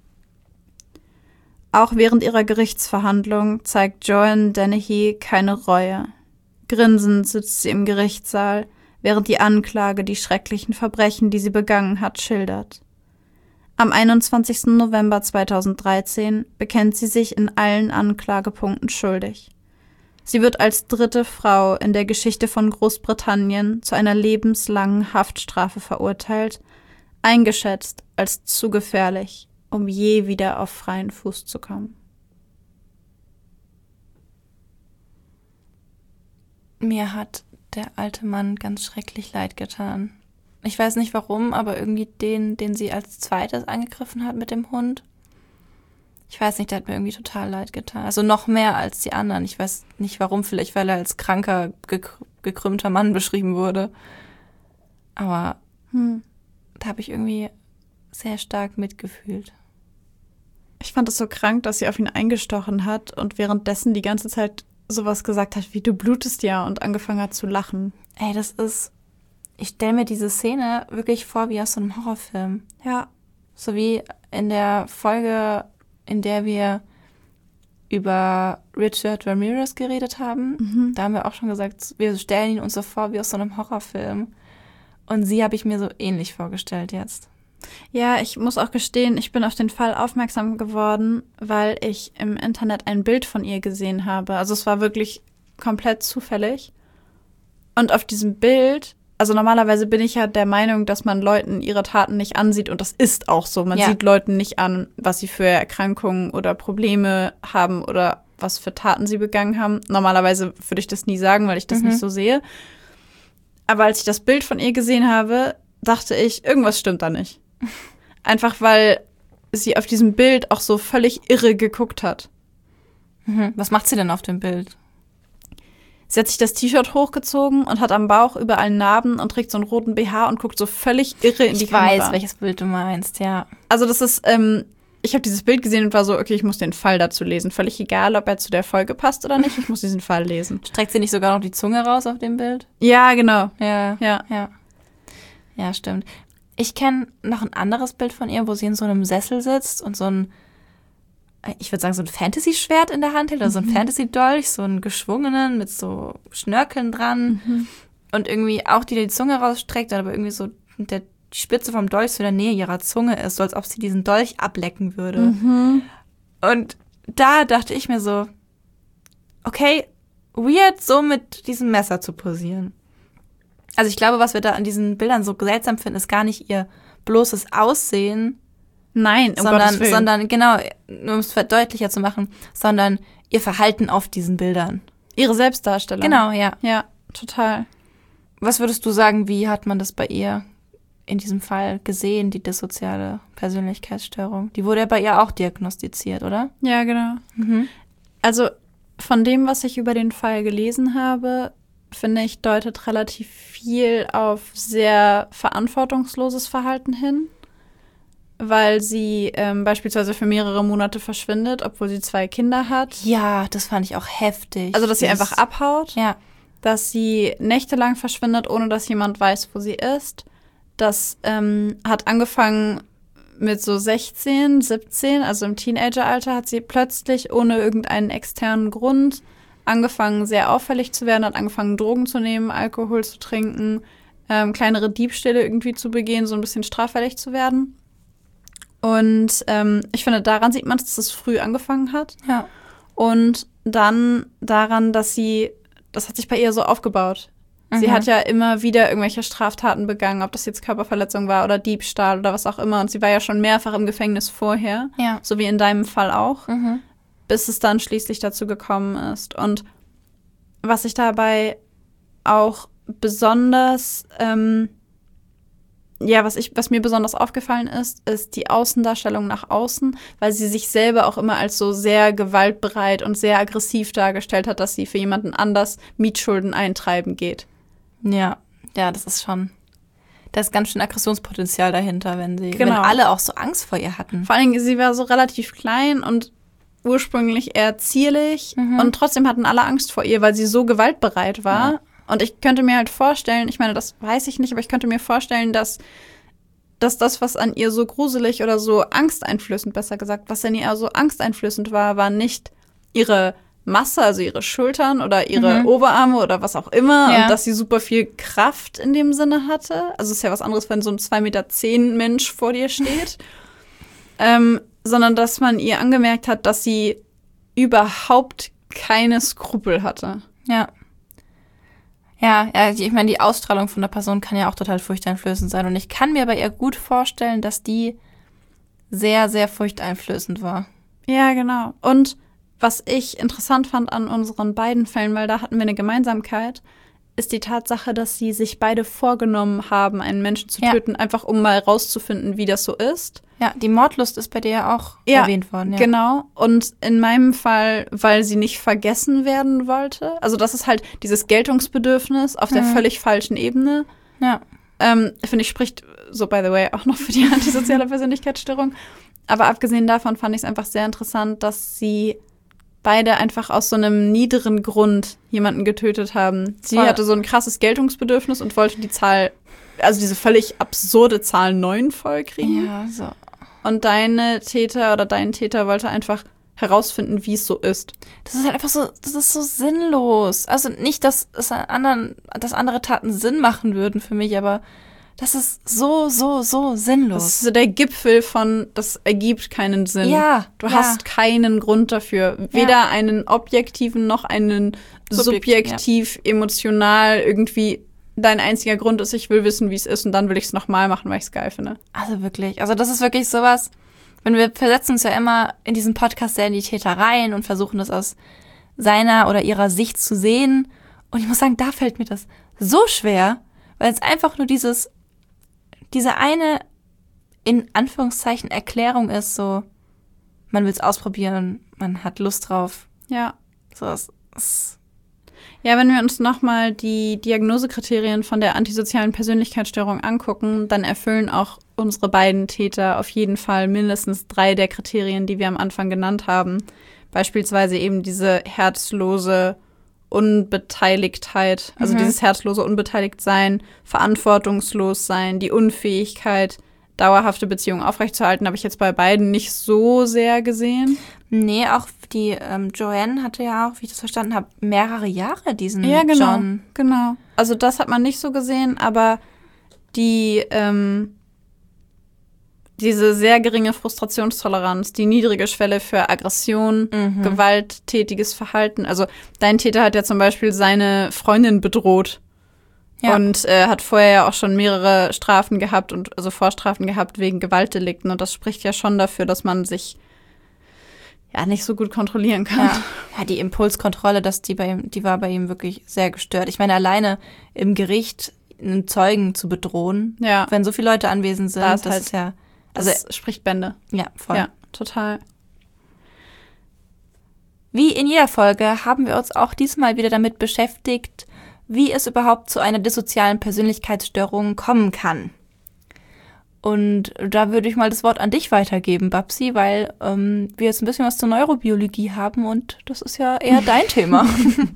Auch während ihrer Gerichtsverhandlung zeigt Joanne Dennehy keine Reue. Grinsend sitzt sie im Gerichtssaal, während die Anklage die schrecklichen Verbrechen, die sie begangen hat, schildert. Am einundzwanzigsten November zweitausenddreizehn bekennt sie sich in allen Anklagepunkten schuldig. Sie wird als dritte Frau in der Geschichte von Großbritannien zu einer lebenslangen Haftstrafe verurteilt, eingeschätzt als zu gefährlich, um je wieder auf freien Fuß zu kommen. Mir hat der alte Mann ganz schrecklich leid getan. Ich weiß nicht warum, aber irgendwie den, den sie als zweites angegriffen hat mit dem Hund. Ich weiß nicht, der hat mir irgendwie total leid getan. Also noch mehr als die anderen. Ich weiß nicht warum, vielleicht weil er als kranker, gekrümmter Mann beschrieben wurde. Aber hm. da habe ich irgendwie sehr stark mitgefühlt. Ich fand es so krank, dass sie auf ihn eingestochen hat und währenddessen die ganze Zeit sowas gesagt hat, wie du blutest ja, und angefangen hat zu lachen. Ey, das ist, ich stelle mir diese Szene wirklich vor wie aus so einem Horrorfilm. Ja. So wie in der Folge, in der wir über Richard Ramirez geredet haben. Mhm. Da haben wir auch schon gesagt, wir stellen ihn uns so vor wie aus so einem Horrorfilm. Und sie habe ich mir so ähnlich vorgestellt jetzt. Ja, ich muss auch gestehen, ich bin auf den Fall aufmerksam geworden, weil ich im Internet ein Bild von ihr gesehen habe. Also es war wirklich komplett zufällig. Und auf diesem Bild, also normalerweise bin ich ja der Meinung, dass man Leuten ihre Taten nicht ansieht. Und das ist auch so. Man ja. sieht Leuten nicht an, was sie für Erkrankungen oder Probleme haben oder was für Taten sie begangen haben. Normalerweise würde ich das nie sagen, weil ich das mhm. nicht so sehe. Aber als ich das Bild von ihr gesehen habe, dachte ich, irgendwas stimmt da nicht. Einfach weil sie auf diesem Bild auch so völlig irre geguckt hat. Mhm. Was macht sie denn auf dem Bild? Sie hat sich das T-Shirt hochgezogen und hat am Bauch überall Narben und trägt so einen roten B H und guckt so völlig irre in die ich Kamera. Ich weiß, welches Bild du meinst, ja. Also das ist, ähm, ich habe dieses Bild gesehen und war so, okay, ich muss den Fall dazu lesen. Völlig egal, ob er zu der Folge passt oder nicht, ich muss diesen Fall lesen. Streckt sie nicht sogar noch die Zunge raus auf dem Bild? Ja, genau. Ja, ja. Ja, ja stimmt. Ich kenne noch ein anderes Bild von ihr, wo sie in so einem Sessel sitzt und so ein, ich würde sagen, so ein Fantasy-Schwert in der Hand hält, oder so ein mhm. Fantasy-Dolch, so einen geschwungenen mit so Schnörkeln dran mhm. und irgendwie auch die die Zunge rausstreckt, aber irgendwie so der, die Spitze vom Dolch so in der Nähe ihrer Zunge ist, so als ob sie diesen Dolch ablecken würde. Mhm. Und da dachte ich mir so, okay, weird, so mit diesem Messer zu posieren. Also ich glaube, was wir da an diesen Bildern so seltsam finden, ist gar nicht ihr bloßes Aussehen. Nein, um sondern, Gottes Willen. sondern, genau, nur um es deutlicher zu machen, sondern ihr Verhalten auf diesen Bildern. Ihre Selbstdarstellung. Genau, ja. Ja, total. Was würdest du sagen, wie hat man das bei ihr in diesem Fall gesehen, die dissoziale Persönlichkeitsstörung? Die wurde ja bei ihr auch diagnostiziert, oder? Ja, genau. Mhm. Also von dem, was ich über den Fall gelesen habe, finde ich, deutet relativ viel auf sehr verantwortungsloses Verhalten hin, weil sie ähm, beispielsweise für mehrere Monate verschwindet, obwohl sie zwei Kinder hat. Ja, das fand ich auch heftig. Also, dass sie das einfach abhaut, ja. dass sie nächtelang verschwindet, ohne dass jemand weiß, wo sie ist. Das ähm, hat angefangen mit so sechzehn, siebzehn, also im Teenageralter, hat sie plötzlich ohne irgendeinen externen Grund angefangen, sehr auffällig zu werden, hat angefangen, Drogen zu nehmen, Alkohol zu trinken, ähm, kleinere Diebstähle irgendwie zu begehen, so ein bisschen straffällig zu werden. Und ähm, ich finde, daran sieht man, dass es früh angefangen hat. Ja. Und dann daran, dass sie, das hat sich bei ihr so aufgebaut. Mhm. Sie hat ja immer wieder irgendwelche Straftaten begangen, ob das jetzt Körperverletzung war oder Diebstahl oder was auch immer. Und sie war ja schon mehrfach im Gefängnis vorher, ja. so wie in deinem Fall auch. Mhm. Bis es dann schließlich dazu gekommen ist. Und was ich dabei auch besonders, ähm, ja, was ich, was mir besonders aufgefallen ist, ist die Außendarstellung nach außen, weil sie sich selber auch immer als so sehr gewaltbereit und sehr aggressiv dargestellt hat, dass sie für jemanden anders Mietschulden eintreiben geht. Ja, ja, das ist schon, da ist ganz schön Aggressionspotenzial dahinter, wenn sie, genau. wenn alle auch so Angst vor ihr hatten. Vor allen Dingen, sie war so relativ klein und ursprünglich eher zierlich mhm. und trotzdem hatten alle Angst vor ihr, weil sie so gewaltbereit war. Ja. Und ich könnte mir halt vorstellen, ich meine, das weiß ich nicht, aber ich könnte mir vorstellen, dass, dass das, was an ihr so gruselig oder so angsteinflößend, besser gesagt, was an ihr so angsteinflößend war, war nicht ihre Masse, also ihre Schultern oder ihre mhm. Oberarme oder was auch immer ja. und dass sie super viel Kraft in dem Sinne hatte. Also es ist ja was anderes, wenn so ein zwei Meter zehn Mensch vor dir steht. ähm, sondern dass man ihr angemerkt hat, dass sie überhaupt keine Skrupel hatte. Ja. Ja, ja, ich meine, die Ausstrahlung von der Person kann ja auch total furchteinflößend sein. Und ich kann mir bei ihr gut vorstellen, dass die sehr, sehr furchteinflößend war. Ja, genau. Und was ich interessant fand an unseren beiden Fällen, weil da hatten wir eine Gemeinsamkeit, ist die Tatsache, dass sie sich beide vorgenommen haben, einen Menschen zu ja. töten, einfach um mal rauszufinden, wie das so ist. Ja, die Mordlust ist bei dir ja auch ja, erwähnt worden. Ja, genau. Und in meinem Fall, weil sie nicht vergessen werden wollte. Also das ist halt dieses Geltungsbedürfnis auf mhm. der völlig falschen Ebene. Ja. Ähm, finde ich, spricht so, by the way, auch noch für die antisoziale Persönlichkeitsstörung. Aber abgesehen davon fand ich es einfach sehr interessant, dass sie beide einfach aus so einem niederen Grund jemanden getötet haben. Sie Voll. hatte so ein krasses Geltungsbedürfnis und wollte die Zahl, also diese völlig absurde Zahl neun vollkriegen. Ja, so. Und deine Täter oder dein Täter wollte einfach herausfinden, wie es so ist. Das ist halt einfach so, das ist so sinnlos. Also nicht, dass es anderen, dass andere Taten Sinn machen würden für mich, aber Das ist so, so, so sinnlos. Das ist so der Gipfel von, das ergibt keinen Sinn. Ja, Du ja. hast keinen Grund dafür. Weder Ja. einen objektiven noch einen Subjektiv, subjektiv, emotional irgendwie. Dein einziger Grund ist, ich will wissen, wie es ist und dann will ich es nochmal machen, weil ich es geil finde. Also wirklich, also das ist wirklich sowas, wenn wir versetzen uns ja immer in diesem Podcast sehr in die Täter rein und versuchen das aus seiner oder ihrer Sicht zu sehen. Und ich muss sagen, da fällt mir das so schwer, weil es einfach nur dieses, diese eine, in Anführungszeichen, Erklärung ist, so, man will es ausprobieren, man hat Lust drauf. Ja. So, es ist Ja, wenn wir uns nochmal die Diagnosekriterien von der antisozialen Persönlichkeitsstörung angucken, dann erfüllen auch unsere beiden Täter auf jeden Fall mindestens drei der Kriterien, die wir am Anfang genannt haben. Beispielsweise eben diese herzlose Unbeteiligtheit, also Mhm. dieses herzlose Unbeteiligtsein, verantwortungslos sein, die Unfähigkeit, dauerhafte Beziehungen aufrechtzuerhalten, habe ich jetzt bei beiden nicht so sehr gesehen. Nee, auch die ähm, Joanne hatte ja auch, wie ich das verstanden habe, mehrere Jahre diesen Ja, genau, John. genau. Also das hat man nicht so gesehen, aber die ähm, diese sehr geringe Frustrationstoleranz, die niedrige Schwelle für Aggression, Mhm. gewalttätiges Verhalten. Also dein Täter hat ja zum Beispiel seine Freundin bedroht Ja. und äh, hat vorher ja auch schon mehrere Strafen gehabt und also Vorstrafen gehabt wegen Gewaltdelikten. Und das spricht ja schon dafür, dass man sich ja nicht so gut kontrollieren kann. Ja. ja, die Impulskontrolle, das, die, bei ihm, die war bei ihm wirklich sehr gestört. Ich meine, alleine im Gericht einen Zeugen zu bedrohen, Ja, wenn so viele Leute anwesend sind, Da ist das halt- ist ja, das also spricht Bände. ja, voll. Ja, total. Wie in jeder Folge haben wir uns auch diesmal wieder damit beschäftigt, wie es überhaupt zu einer dissozialen Persönlichkeitsstörung kommen kann. Und da würde ich mal das Wort an dich weitergeben, Babsi, weil ähm, wir jetzt ein bisschen was zur Neurobiologie haben und das ist ja eher dein Thema.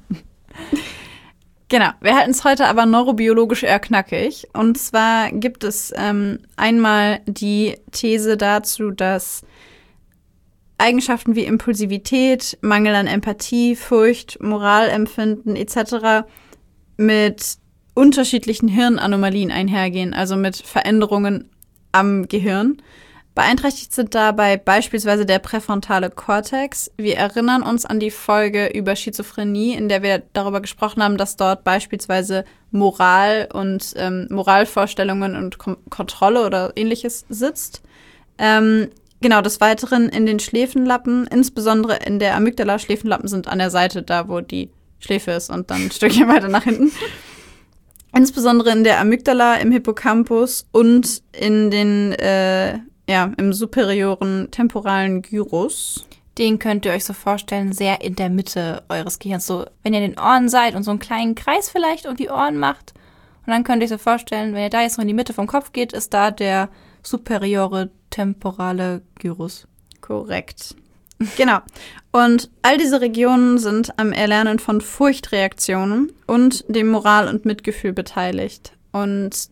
Genau, wir halten es heute aber neurobiologisch eher knackig. Und zwar gibt es ähm, einmal die These dazu, dass Eigenschaften wie Impulsivität, Mangel an Empathie, Furcht, Moralempfinden et cetera mit unterschiedlichen Hirnanomalien einhergehen, also mit Veränderungen am Gehirn. Beeinträchtigt sind dabei beispielsweise der präfrontale Kortex. Wir erinnern uns an die Folge über Schizophrenie, in der wir darüber gesprochen haben, dass dort beispielsweise Moral und ähm, Moralvorstellungen und Kom- Kontrolle oder ähnliches sitzt. Ähm, genau, des Weiteren in den Schläfenlappen, insbesondere in der Amygdala. Schläfenlappen sind an der Seite, da wo die Schläfe ist und dann ein Stückchen weiter nach hinten. Insbesondere in der Amygdala, im Hippocampus und in den äh, ja, im superioren temporalen Gyrus. Den könnt ihr euch so vorstellen, sehr in der Mitte eures Gehirns. So, wenn ihr in den Ohren seid und so einen kleinen Kreis vielleicht um die Ohren macht. Und dann könnt ihr euch so vorstellen, wenn ihr da jetzt so in die Mitte vom Kopf geht, ist da der superiore temporale Gyrus. Korrekt. Genau. Und all diese Regionen sind am Erlernen von Furchtreaktionen und dem Moral- und Mitgefühl beteiligt. Und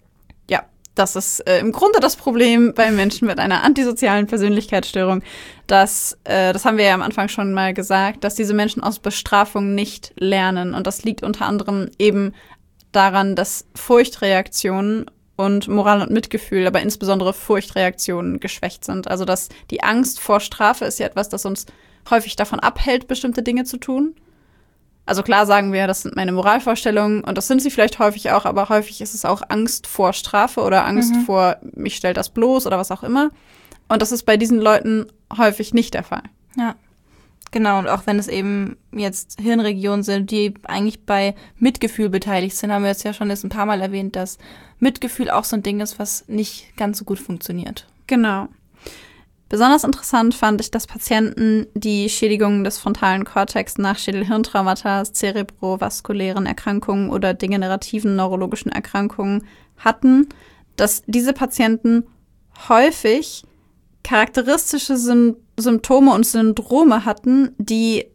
ja, das ist äh, im Grunde das Problem bei Menschen mit einer antisozialen Persönlichkeitsstörung, dass, äh, das haben wir ja am Anfang schon mal gesagt, dass diese Menschen aus Bestrafung nicht lernen. Und das liegt unter anderem eben daran, dass Furchtreaktionen und Moral und Mitgefühl, aber insbesondere Furchtreaktionen geschwächt sind. Also dass die Angst vor Strafe ist ja etwas, das uns häufig davon abhält, bestimmte Dinge zu tun. Also klar sagen wir, das sind meine Moralvorstellungen und das sind sie vielleicht häufig auch, aber häufig ist es auch Angst vor Strafe oder Angst Mhm. vor, mich stellt das bloß oder was auch immer. Und das ist bei diesen Leuten häufig nicht der Fall. Ja, genau. Und auch wenn es eben jetzt Hirnregionen sind, die eigentlich bei Mitgefühl beteiligt sind, haben wir jetzt ja schon jetzt ein paar Mal erwähnt, dass Mitgefühl auch so ein Ding ist, was nicht ganz so gut funktioniert. Genau. Besonders interessant fand ich, dass Patienten, die Schädigungen des frontalen Kortex nach Schädelhirntraumata, zerebrovaskulären Erkrankungen oder degenerativen neurologischen Erkrankungen hatten, dass diese Patienten häufig charakteristische Sym- Symptome und Syndrome hatten, die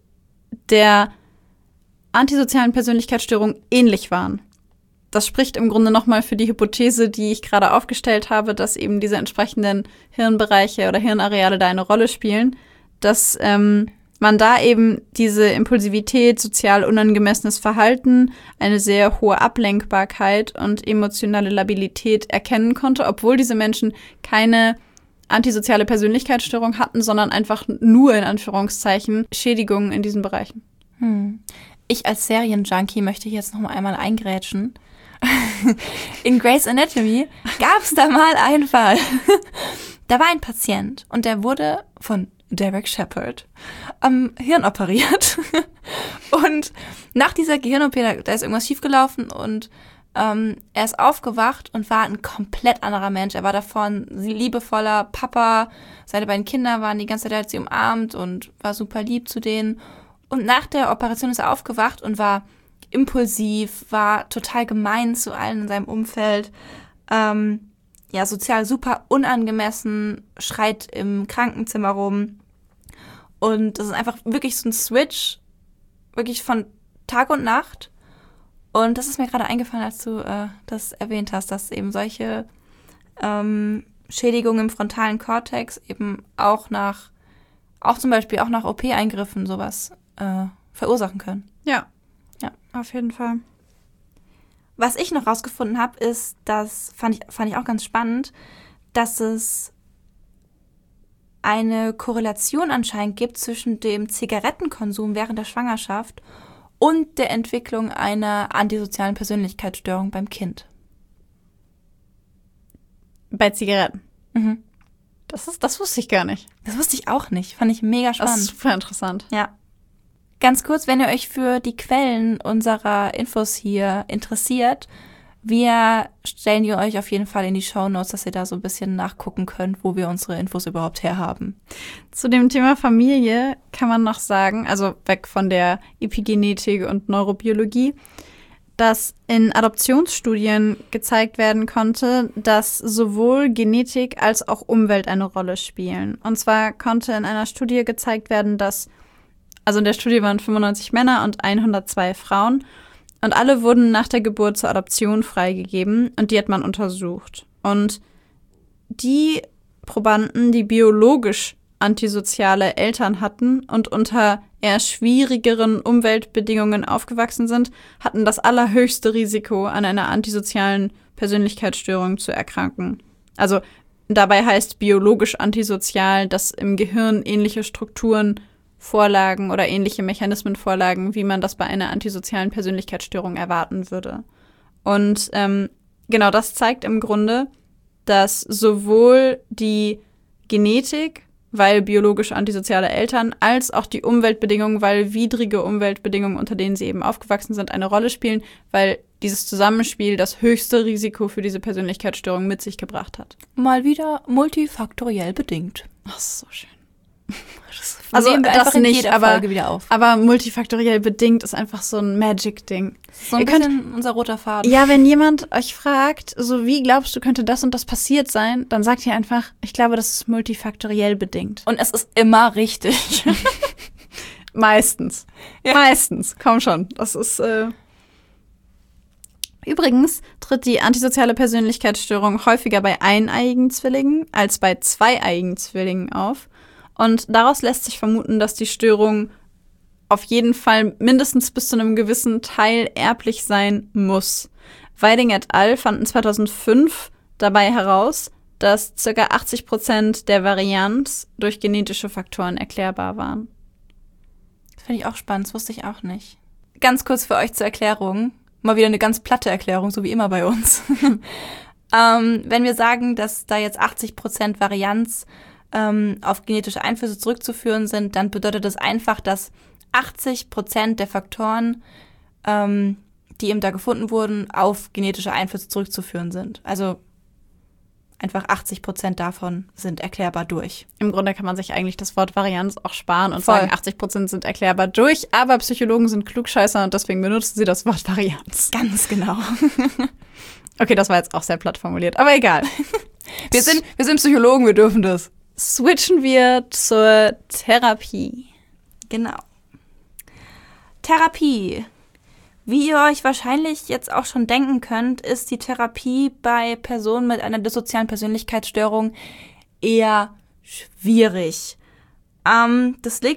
der antisozialen Persönlichkeitsstörung ähnlich waren. Das spricht im Grunde nochmal für die Hypothese, die ich gerade aufgestellt habe, dass eben diese entsprechenden Hirnbereiche oder Hirnareale da eine Rolle spielen, dass ähm, man da eben diese Impulsivität, sozial unangemessenes Verhalten, eine sehr hohe Ablenkbarkeit und emotionale Labilität erkennen konnte, obwohl diese Menschen keine antisoziale Persönlichkeitsstörung hatten, sondern einfach nur in Anführungszeichen Schädigungen in diesen Bereichen. Hm. Ich als Serienjunkie möchte jetzt noch mal einmal eingrätschen. In Grey's Anatomy gab es da mal einen Fall. Da war ein Patient und der wurde von Derek Shepherd am Hirn operiert. Und nach dieser Gehirn-O P, da, da ist irgendwas schiefgelaufen und ähm, er ist aufgewacht und war ein komplett anderer Mensch. Er war davor ein liebevoller Papa, seine beiden Kinder waren die ganze Zeit, er hat sie umarmt und war super lieb zu denen. Und nach der Operation ist er aufgewacht und war impulsiv, war total gemein zu allen in seinem Umfeld, ähm, ja, sozial super unangemessen, schreit im Krankenzimmer rum. Und das ist einfach wirklich so ein Switch, wirklich von Tag und Nacht. Und das ist mir gerade eingefallen, als du äh, das erwähnt hast, dass eben solche ähm, Schädigungen im frontalen Kortex eben auch nach, auch zum Beispiel auch nach O P-Eingriffen sowas äh, verursachen können. Ja. Ja, auf jeden Fall. Was ich noch rausgefunden habe, ist, das fand ich, fand ich auch ganz spannend, dass es eine Korrelation anscheinend gibt zwischen dem Zigarettenkonsum während der Schwangerschaft und der Entwicklung einer antisozialen Persönlichkeitsstörung beim Kind. Bei Zigaretten? Mhm. Das ist, das wusste ich gar nicht. Das wusste ich auch nicht. Fand ich mega spannend. Das ist super interessant. Ja. Ganz kurz, wenn ihr euch für die Quellen unserer Infos hier interessiert, wir stellen die euch auf jeden Fall in die Shownotes, dass ihr da so ein bisschen nachgucken könnt, wo wir unsere Infos überhaupt herhaben. Zu dem Thema Familie kann man noch sagen, also weg von der Epigenetik und Neurobiologie, dass in Adoptionsstudien gezeigt werden konnte, dass sowohl Genetik als auch Umwelt eine Rolle spielen. Und zwar konnte in einer Studie gezeigt werden, dass Also in der Studie waren fünfundneunzig Männer und hundertzwei Frauen. Und alle wurden nach der Geburt zur Adoption freigegeben. Und die hat man untersucht. Und die Probanden, die biologisch antisoziale Eltern hatten und unter eher schwierigeren Umweltbedingungen aufgewachsen sind, hatten das allerhöchste Risiko, an einer antisozialen Persönlichkeitsstörung zu erkranken. Also dabei heißt biologisch antisozial, dass im Gehirn ähnliche Strukturen Vorlagen oder ähnliche Mechanismen vorlagen, wie man das bei einer antisozialen Persönlichkeitsstörung erwarten würde. Und ähm, genau das zeigt im Grunde, dass sowohl die Genetik, weil biologisch antisoziale Eltern, als auch die Umweltbedingungen, weil widrige Umweltbedingungen, unter denen sie eben aufgewachsen sind, eine Rolle spielen, weil dieses Zusammenspiel das höchste Risiko für diese Persönlichkeitsstörung mit sich gebracht hat. Mal wieder multifaktoriell bedingt. Ach, so schön. Das also nehmen wir das einfach in nicht, jeder aber, Folge wieder auf. aber multifaktoriell bedingt ist einfach so ein Magic-Ding. So ein Ihr bisschen könnt, unser roter Faden. ja, wenn jemand euch fragt, so wie glaubst du, könnte das und das passiert sein, dann sagt ihr einfach, ich glaube, das ist multifaktoriell bedingt. Und es ist immer richtig. Meistens. Ja. Meistens. Komm schon. Das ist, äh Übrigens tritt die antisoziale Persönlichkeitsstörung häufiger bei eineiigen Zwillingen als bei zweieiigen Zwillingen auf. Und daraus lässt sich vermuten, dass die Störung auf jeden Fall mindestens bis zu einem gewissen Teil erblich sein muss. Weiding et al. Fanden zweitausendfünf dabei heraus, dass ca. achtzig Prozent der Varianz durch genetische Faktoren erklärbar waren. Das finde ich auch spannend, das wusste ich auch nicht. Ganz kurz für euch zur Erklärung. Mal wieder eine ganz platte Erklärung, so wie immer bei uns. ähm, wenn wir sagen, dass da jetzt achtzig Prozent Varianz ähm, auf genetische Einflüsse zurückzuführen sind, dann bedeutet das einfach, dass achtzig Prozent der Faktoren, ähm, die eben da gefunden wurden, auf genetische Einflüsse zurückzuführen sind. Also einfach achtzig Prozent davon sind erklärbar durch. Im Grunde kann man sich eigentlich das Wort Varianz auch sparen und Voll. sagen, achtzig Prozent sind erklärbar durch, aber Psychologen sind Klugscheißer und deswegen benutzen sie das Wort Varianz. Ganz genau. Okay, das war jetzt auch sehr platt formuliert, aber egal. Wir sind, wir sind Psychologen, wir dürfen das. Switchen wir zur Therapie. Genau. Therapie. Wie ihr euch wahrscheinlich jetzt auch schon denken könnt, ist die Therapie bei Personen mit einer dissozialen Persönlichkeitsstörung eher schwierig. Ähm, das liegt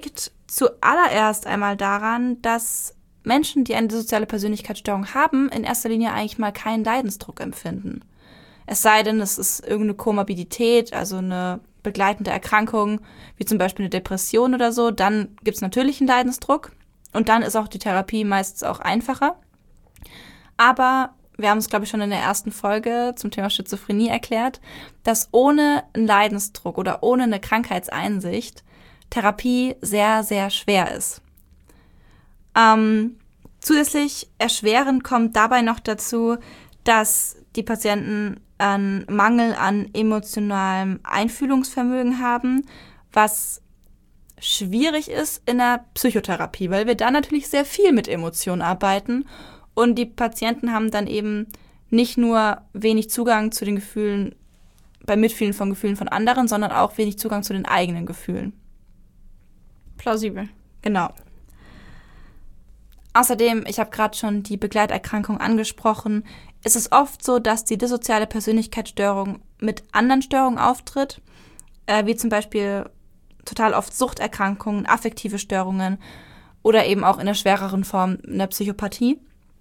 zuallererst einmal daran, dass Menschen, die eine dissoziale Persönlichkeitsstörung haben, in erster Linie eigentlich mal keinen Leidensdruck empfinden. Es sei denn, es ist irgendeine Komorbidität, also eine begleitende Erkrankung, wie zum Beispiel eine Depression oder so, dann gibt es natürlich einen Leidensdruck und dann ist auch die Therapie meistens auch einfacher. Aber wir haben es, glaube ich, schon in der ersten Folge zum Thema Schizophrenie erklärt, dass ohne einen Leidensdruck oder ohne eine Krankheitseinsicht Therapie sehr, sehr schwer ist. Ähm, zusätzlich erschwerend kommt dabei noch dazu, dass die Patienten einen Mangel an emotionalem Einfühlungsvermögen haben, was schwierig ist in der Psychotherapie, weil wir da natürlich sehr viel mit Emotionen arbeiten und die Patienten haben dann eben nicht nur wenig Zugang zu den Gefühlen, beim Mitfühlen von Gefühlen von anderen, sondern auch wenig Zugang zu den eigenen Gefühlen. Plausibel. Genau. Außerdem, ich habe gerade schon die Begleiterkrankung angesprochen, ist es oft so, dass die dissoziale Persönlichkeitsstörung mit anderen Störungen auftritt, äh, wie zum Beispiel total oft Suchterkrankungen, affektive Störungen oder eben auch in der schwereren Form eine Psychopathie.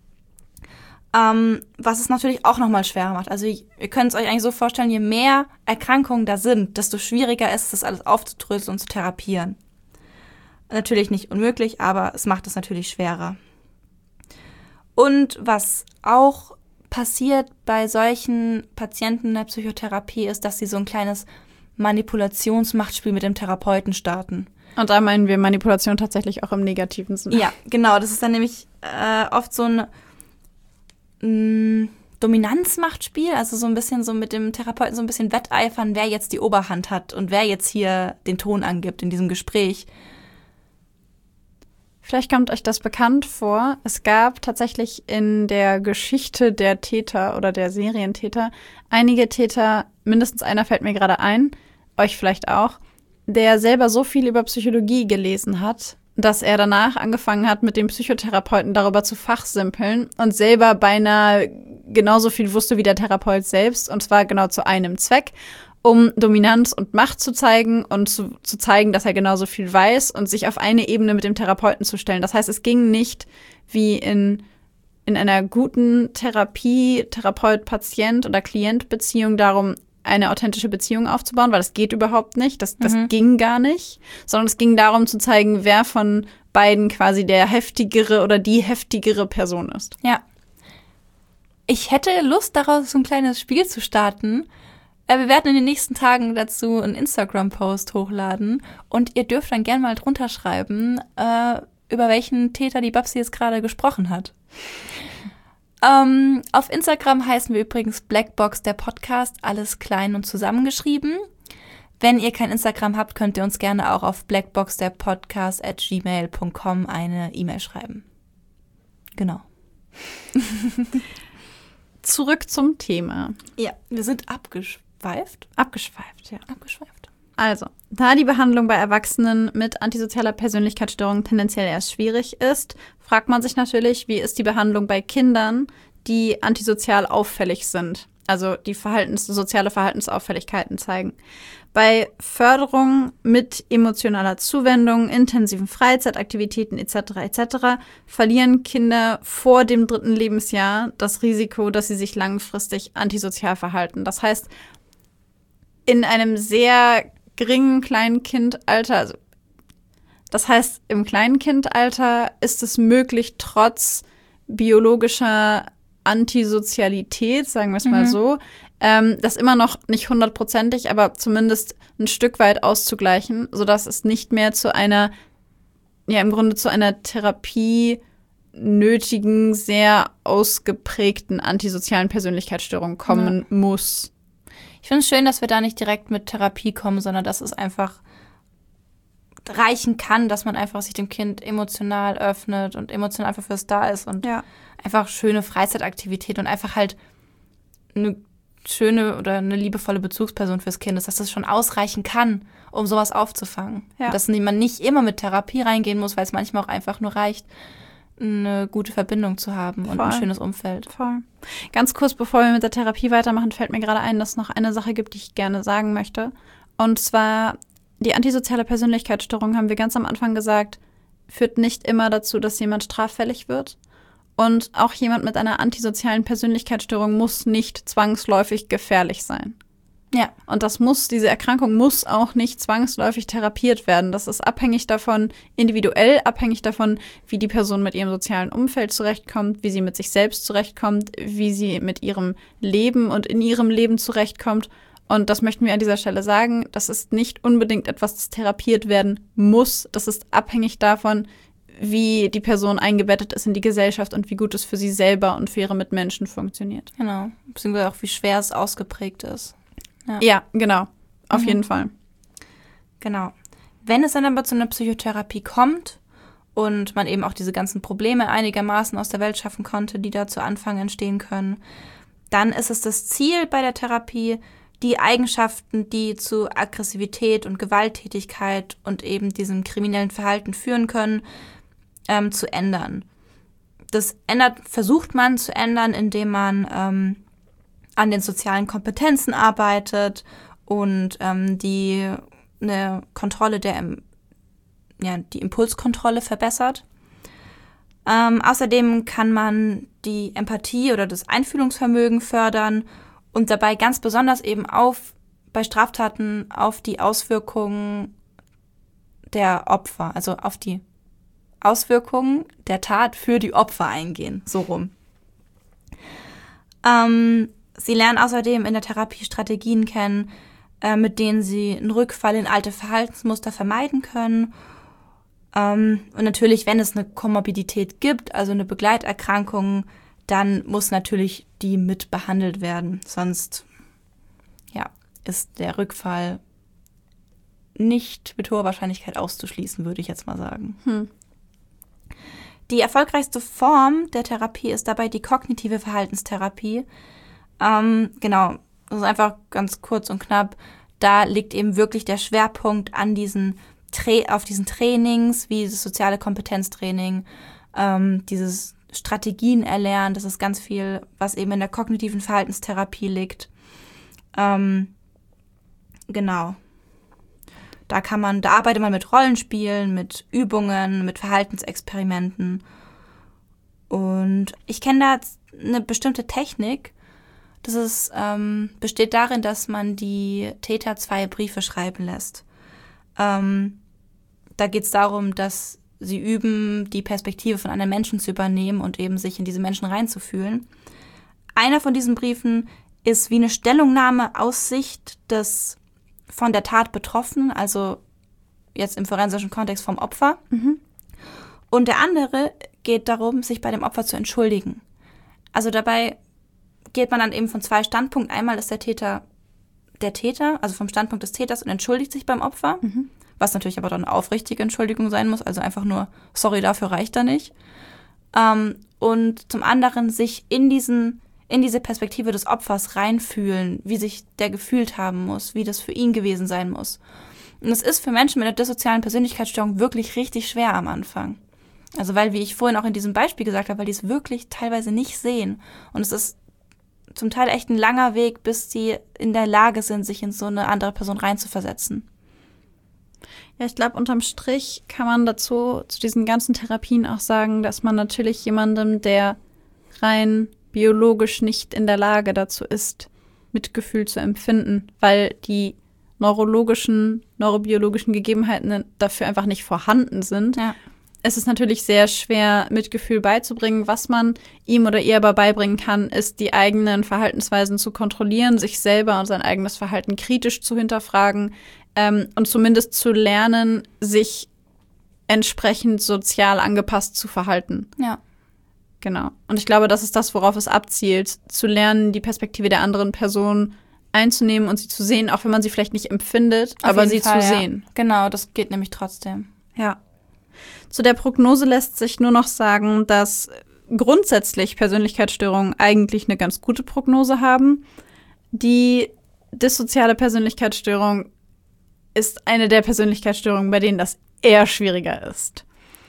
Ähm, was es natürlich auch nochmal schwerer macht. Also ihr könnt es euch eigentlich so vorstellen, je mehr Erkrankungen da sind, desto schwieriger ist es, das alles aufzudröseln und zu therapieren. Natürlich nicht unmöglich, aber es macht es natürlich schwerer. Und was auch passiert bei solchen Patienten in der Psychotherapie ist, dass sie so ein kleines Manipulationsmachtspiel mit dem Therapeuten starten. Und da meinen wir Manipulation tatsächlich auch im negativen Sinne. Ja, genau. Das ist dann nämlich äh, oft so ein mh, Dominanzmachtspiel, also so ein bisschen so mit dem Therapeuten so ein bisschen wetteifern, wer jetzt die Oberhand hat und wer jetzt hier den Ton angibt in diesem Gespräch. Vielleicht kommt euch das bekannt vor. Es gab tatsächlich in der Geschichte der Täter oder der Serientäter einige Täter, mindestens einer fällt mir gerade ein, euch vielleicht auch, der selber so viel über Psychologie gelesen hat, dass er danach angefangen hat, mit dem Psychotherapeuten darüber zu fachsimpeln und selber beinahe genauso viel wusste wie der Therapeut selbst, und zwar genau zu einem Zweck, um Dominanz und Macht zu zeigen und zu, zu zeigen, dass er genauso viel weiß und sich auf eine Ebene mit dem Therapeuten zu stellen. Das heißt, es ging nicht wie in, in einer guten Therapie, Therapeut-Patient- oder Klient-Beziehung darum, eine authentische Beziehung aufzubauen, weil das geht überhaupt nicht. Das, das mhm. ging gar nicht. Sondern es ging darum zu zeigen, wer von beiden quasi der heftigere oder die heftigere Person ist. Ja. Ich hätte Lust daraus, so ein kleines Spiel zu starten. Wir werden in den nächsten Tagen dazu einen Instagram-Post hochladen und ihr dürft dann gerne mal drunter schreiben, äh, über welchen Täter die Babsi jetzt gerade gesprochen hat. Ähm, auf Instagram heißen wir übrigens Blackbox der Podcast, alles klein und zusammengeschrieben. Wenn ihr kein Instagram habt, könnt ihr uns gerne auch auf blackboxderpodcast at gmail punkt com eine E-Mail schreiben. Genau. Zurück zum Thema. Ja, wir sind abgeschweift. Abgeschweift, ja. Abgeschweift. Also, da die Behandlung bei Erwachsenen mit antisozialer Persönlichkeitsstörung tendenziell erst schwierig ist, fragt man sich natürlich, wie ist die Behandlung bei Kindern, die antisozial auffällig sind, also die Verhaltens-, soziale Verhaltensauffälligkeiten zeigen. Bei Förderung mit emotionaler Zuwendung, intensiven Freizeitaktivitäten et cetera et cetera verlieren Kinder vor dem dritten Lebensjahr das Risiko, dass sie sich langfristig antisozial verhalten. Das heißt, in einem sehr geringen Kleinkindalter, also das heißt, im Kleinkindalter ist es möglich, trotz biologischer Antisozialität, sagen wir es mal mhm. so, ähm, das immer noch nicht hundertprozentig, aber zumindest ein Stück weit auszugleichen, sodass es nicht mehr zu einer, ja im Grunde zu einer Therapie nötigen, sehr ausgeprägten antisozialen Persönlichkeitsstörung kommen ja. muss. Ich finde es schön, dass wir da nicht direkt mit Therapie kommen, sondern dass es einfach reichen kann, dass man einfach sich dem Kind emotional öffnet und emotional einfach fürs da ist und ja. einfach schöne Freizeitaktivität und einfach halt eine schöne oder eine liebevolle Bezugsperson fürs Kind ist, dass das schon ausreichen kann, um sowas aufzufangen. Ja. Und dass man nicht immer mit Therapie reingehen muss, weil es manchmal auch einfach nur reicht, eine gute Verbindung zu haben und Voll. ein schönes Umfeld. Voll. Ganz kurz, bevor wir mit der Therapie weitermachen, fällt mir gerade ein, dass es noch eine Sache gibt, die ich gerne sagen möchte. Und zwar die antisoziale Persönlichkeitsstörung, haben wir ganz am Anfang gesagt, führt nicht immer dazu, dass jemand straffällig wird. Und auch jemand mit einer antisozialen Persönlichkeitsstörung muss nicht zwangsläufig gefährlich sein. Ja. Und das muss, diese Erkrankung muss auch nicht zwangsläufig therapiert werden. Das ist abhängig davon, individuell abhängig davon, wie die Person mit ihrem sozialen Umfeld zurechtkommt, wie sie mit sich selbst zurechtkommt, wie sie mit ihrem Leben und in ihrem Leben zurechtkommt. Und das möchten wir an dieser Stelle sagen. Das ist nicht unbedingt etwas, das therapiert werden muss. Das ist abhängig davon, wie die Person eingebettet ist in die Gesellschaft und wie gut es für sie selber und für ihre Mitmenschen funktioniert. Genau. Beziehungsweise auch, wie schwer es ausgeprägt ist. Ja, ja genau. Auf mhm. jeden Fall. Genau. Wenn es dann aber zu einer Psychotherapie kommt und man eben auch diese ganzen Probleme einigermaßen aus der Welt schaffen konnte, die da zu Anfang entstehen können, dann ist es das Ziel bei der Therapie, die Eigenschaften, die zu Aggressivität und Gewalttätigkeit und eben diesem kriminellen Verhalten führen können, ähm, zu ändern. Das ändert, versucht man zu ändern, indem man ähm, an den sozialen Kompetenzen arbeitet und ähm, die eine Kontrolle der, ja, die Impulskontrolle verbessert. Ähm, außerdem kann man die Empathie oder das Einfühlungsvermögen fördern und dabei ganz besonders eben auf bei Straftaten auf die Auswirkungen der Opfer, also auf die Auswirkungen der Tat für die Opfer eingehen, so rum. Ähm, Sie lernen außerdem in der Therapie Strategien kennen, äh, mit denen sie einen Rückfall in alte Verhaltensmuster vermeiden können. Ähm, und natürlich, wenn es eine Komorbidität gibt, also eine Begleiterkrankung, dann muss natürlich die mit behandelt werden. Sonst ja, ist der Rückfall nicht mit hoher Wahrscheinlichkeit auszuschließen, würde ich jetzt mal sagen. Hm. Die erfolgreichste Form der Therapie ist dabei die kognitive Verhaltenstherapie. Ähm, genau, das ist einfach ganz kurz und knapp. Da liegt eben wirklich der Schwerpunkt an diesen Tra- auf diesen Trainings, wie das soziale Kompetenztraining, ähm, dieses Strategien erlernen. Das ist ganz viel, was eben in der kognitiven Verhaltenstherapie liegt. Ähm, genau. Da kann man, da arbeitet man mit Rollenspielen, mit Übungen, mit Verhaltensexperimenten. Und ich kenne da eine bestimmte Technik. Das ist, ähm, besteht darin, dass man die Täter zwei Briefe schreiben lässt. Ähm, da geht es darum, dass sie üben, die Perspektive von einem Menschen zu übernehmen und eben sich in diese Menschen reinzufühlen. Einer von diesen Briefen ist wie eine Stellungnahme aus Sicht des von der Tat Betroffenen, also jetzt im forensischen Kontext vom Opfer. Mhm. Und der andere geht darum, sich bei dem Opfer zu entschuldigen. Also dabei geht man dann eben von zwei Standpunkten. Einmal ist der Täter der Täter, also vom Standpunkt des Täters und entschuldigt sich beim Opfer, Mhm. was natürlich aber dann eine aufrichtige Entschuldigung sein muss, also einfach nur, sorry, dafür reicht er nicht. Ähm, und zum anderen sich in diesen, in diese Perspektive des Opfers reinfühlen, wie sich der gefühlt haben muss, wie das für ihn gewesen sein muss. Und es ist für Menschen mit einer dissozialen Persönlichkeitsstörung wirklich richtig schwer am Anfang. Also weil, wie ich vorhin auch in diesem Beispiel gesagt habe, weil die es wirklich teilweise nicht sehen. Und es ist zum Teil echt ein langer Weg, bis sie in der Lage sind, sich in so eine andere Person reinzuversetzen. Ja, ich glaube, unterm Strich kann man dazu, zu diesen ganzen Therapien auch sagen, dass man natürlich jemandem, der rein biologisch nicht in der Lage dazu ist, Mitgefühl zu empfinden, weil die neurologischen, neurobiologischen Gegebenheiten dafür einfach nicht vorhanden sind. Ja. Es ist natürlich sehr schwer, Mitgefühl beizubringen. Was man ihm oder ihr aber beibringen kann, ist, die eigenen Verhaltensweisen zu kontrollieren, sich selber und sein eigenes Verhalten kritisch zu hinterfragen ähm, und zumindest zu lernen, sich entsprechend sozial angepasst zu verhalten. Ja. Genau. Und ich glaube, das ist das, worauf es abzielt, zu lernen, die Perspektive der anderen Person einzunehmen und sie zu sehen, auch wenn man sie vielleicht nicht empfindet, Auf aber jeden sie Fall, zu ja. sehen. Genau, das geht nämlich trotzdem. Ja. Zu der Prognose lässt sich nur noch sagen, dass grundsätzlich Persönlichkeitsstörungen eigentlich eine ganz gute Prognose haben. Die dissoziale Persönlichkeitsstörung ist eine der Persönlichkeitsstörungen, bei denen das eher schwieriger ist.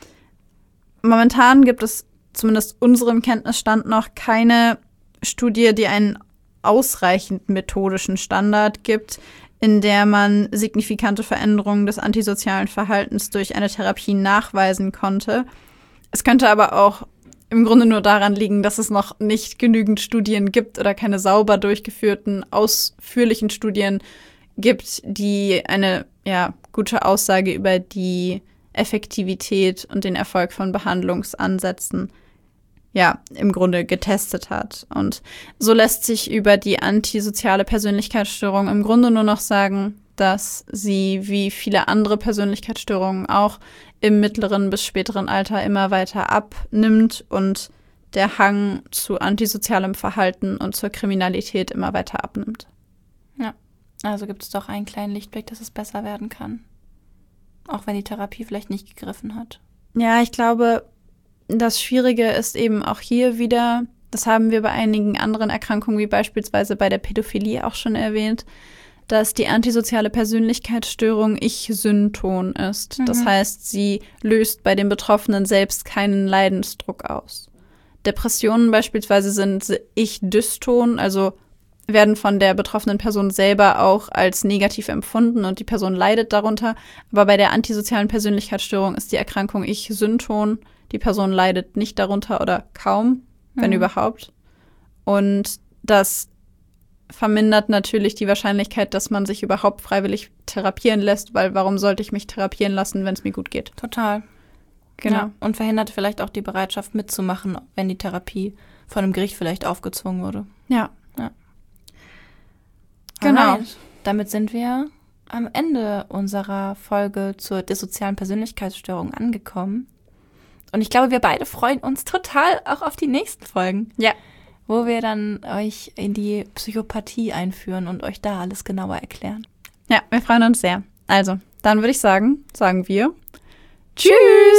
Momentan gibt es zumindest unserem Kenntnisstand noch keine Studie, die einen ausreichend methodischen Standard gibt, in der man signifikante Veränderungen des antisozialen Verhaltens durch eine Therapie nachweisen konnte. Es könnte aber auch im Grunde nur daran liegen, dass es noch nicht genügend Studien gibt oder keine sauber durchgeführten, ausführlichen Studien gibt, die eine ja, gute Aussage über die Effektivität und den Erfolg von Behandlungsansätzen ja, im Grunde getestet hat. Und so lässt sich über die antisoziale Persönlichkeitsstörung im Grunde nur noch sagen, dass sie wie viele andere Persönlichkeitsstörungen auch im mittleren bis späteren Alter immer weiter abnimmt und der Hang zu antisozialem Verhalten und zur Kriminalität immer weiter abnimmt. Ja, also gibt es doch einen kleinen Lichtblick, dass es besser werden kann. Auch wenn die Therapie vielleicht nicht gegriffen hat. Ja, ich glaube, das Schwierige ist eben auch hier wieder, das haben wir bei einigen anderen Erkrankungen, wie beispielsweise bei der Pädophilie auch schon erwähnt, dass die antisoziale Persönlichkeitsstörung Ich-synton ist. Mhm. Das heißt, sie löst bei den Betroffenen selbst keinen Leidensdruck aus. Depressionen beispielsweise sind Ich-dyston, also werden von der betroffenen Person selber auch als negativ empfunden und die Person leidet darunter. Aber bei der antisozialen Persönlichkeitsstörung ist die Erkrankung Ich-synton. Die Person leidet nicht darunter oder kaum, wenn mhm. überhaupt. Und das vermindert natürlich die Wahrscheinlichkeit, dass man sich überhaupt freiwillig therapieren lässt, weil warum sollte ich mich therapieren lassen, wenn es mir gut geht? Total. Genau. Ja, und verhindert vielleicht auch die Bereitschaft mitzumachen, wenn die Therapie von einem Gericht vielleicht aufgezwungen wurde. Ja. ja. Genau. Alright. Damit sind wir am Ende unserer Folge zur dissozialen Persönlichkeitsstörung angekommen. Und ich glaube, wir beide freuen uns total auch auf die nächsten Folgen. Ja. Wo wir dann euch in die Psychopathie einführen und euch da alles genauer erklären. Ja, wir freuen uns sehr. Also, dann würde ich sagen, sagen wir Tschüss!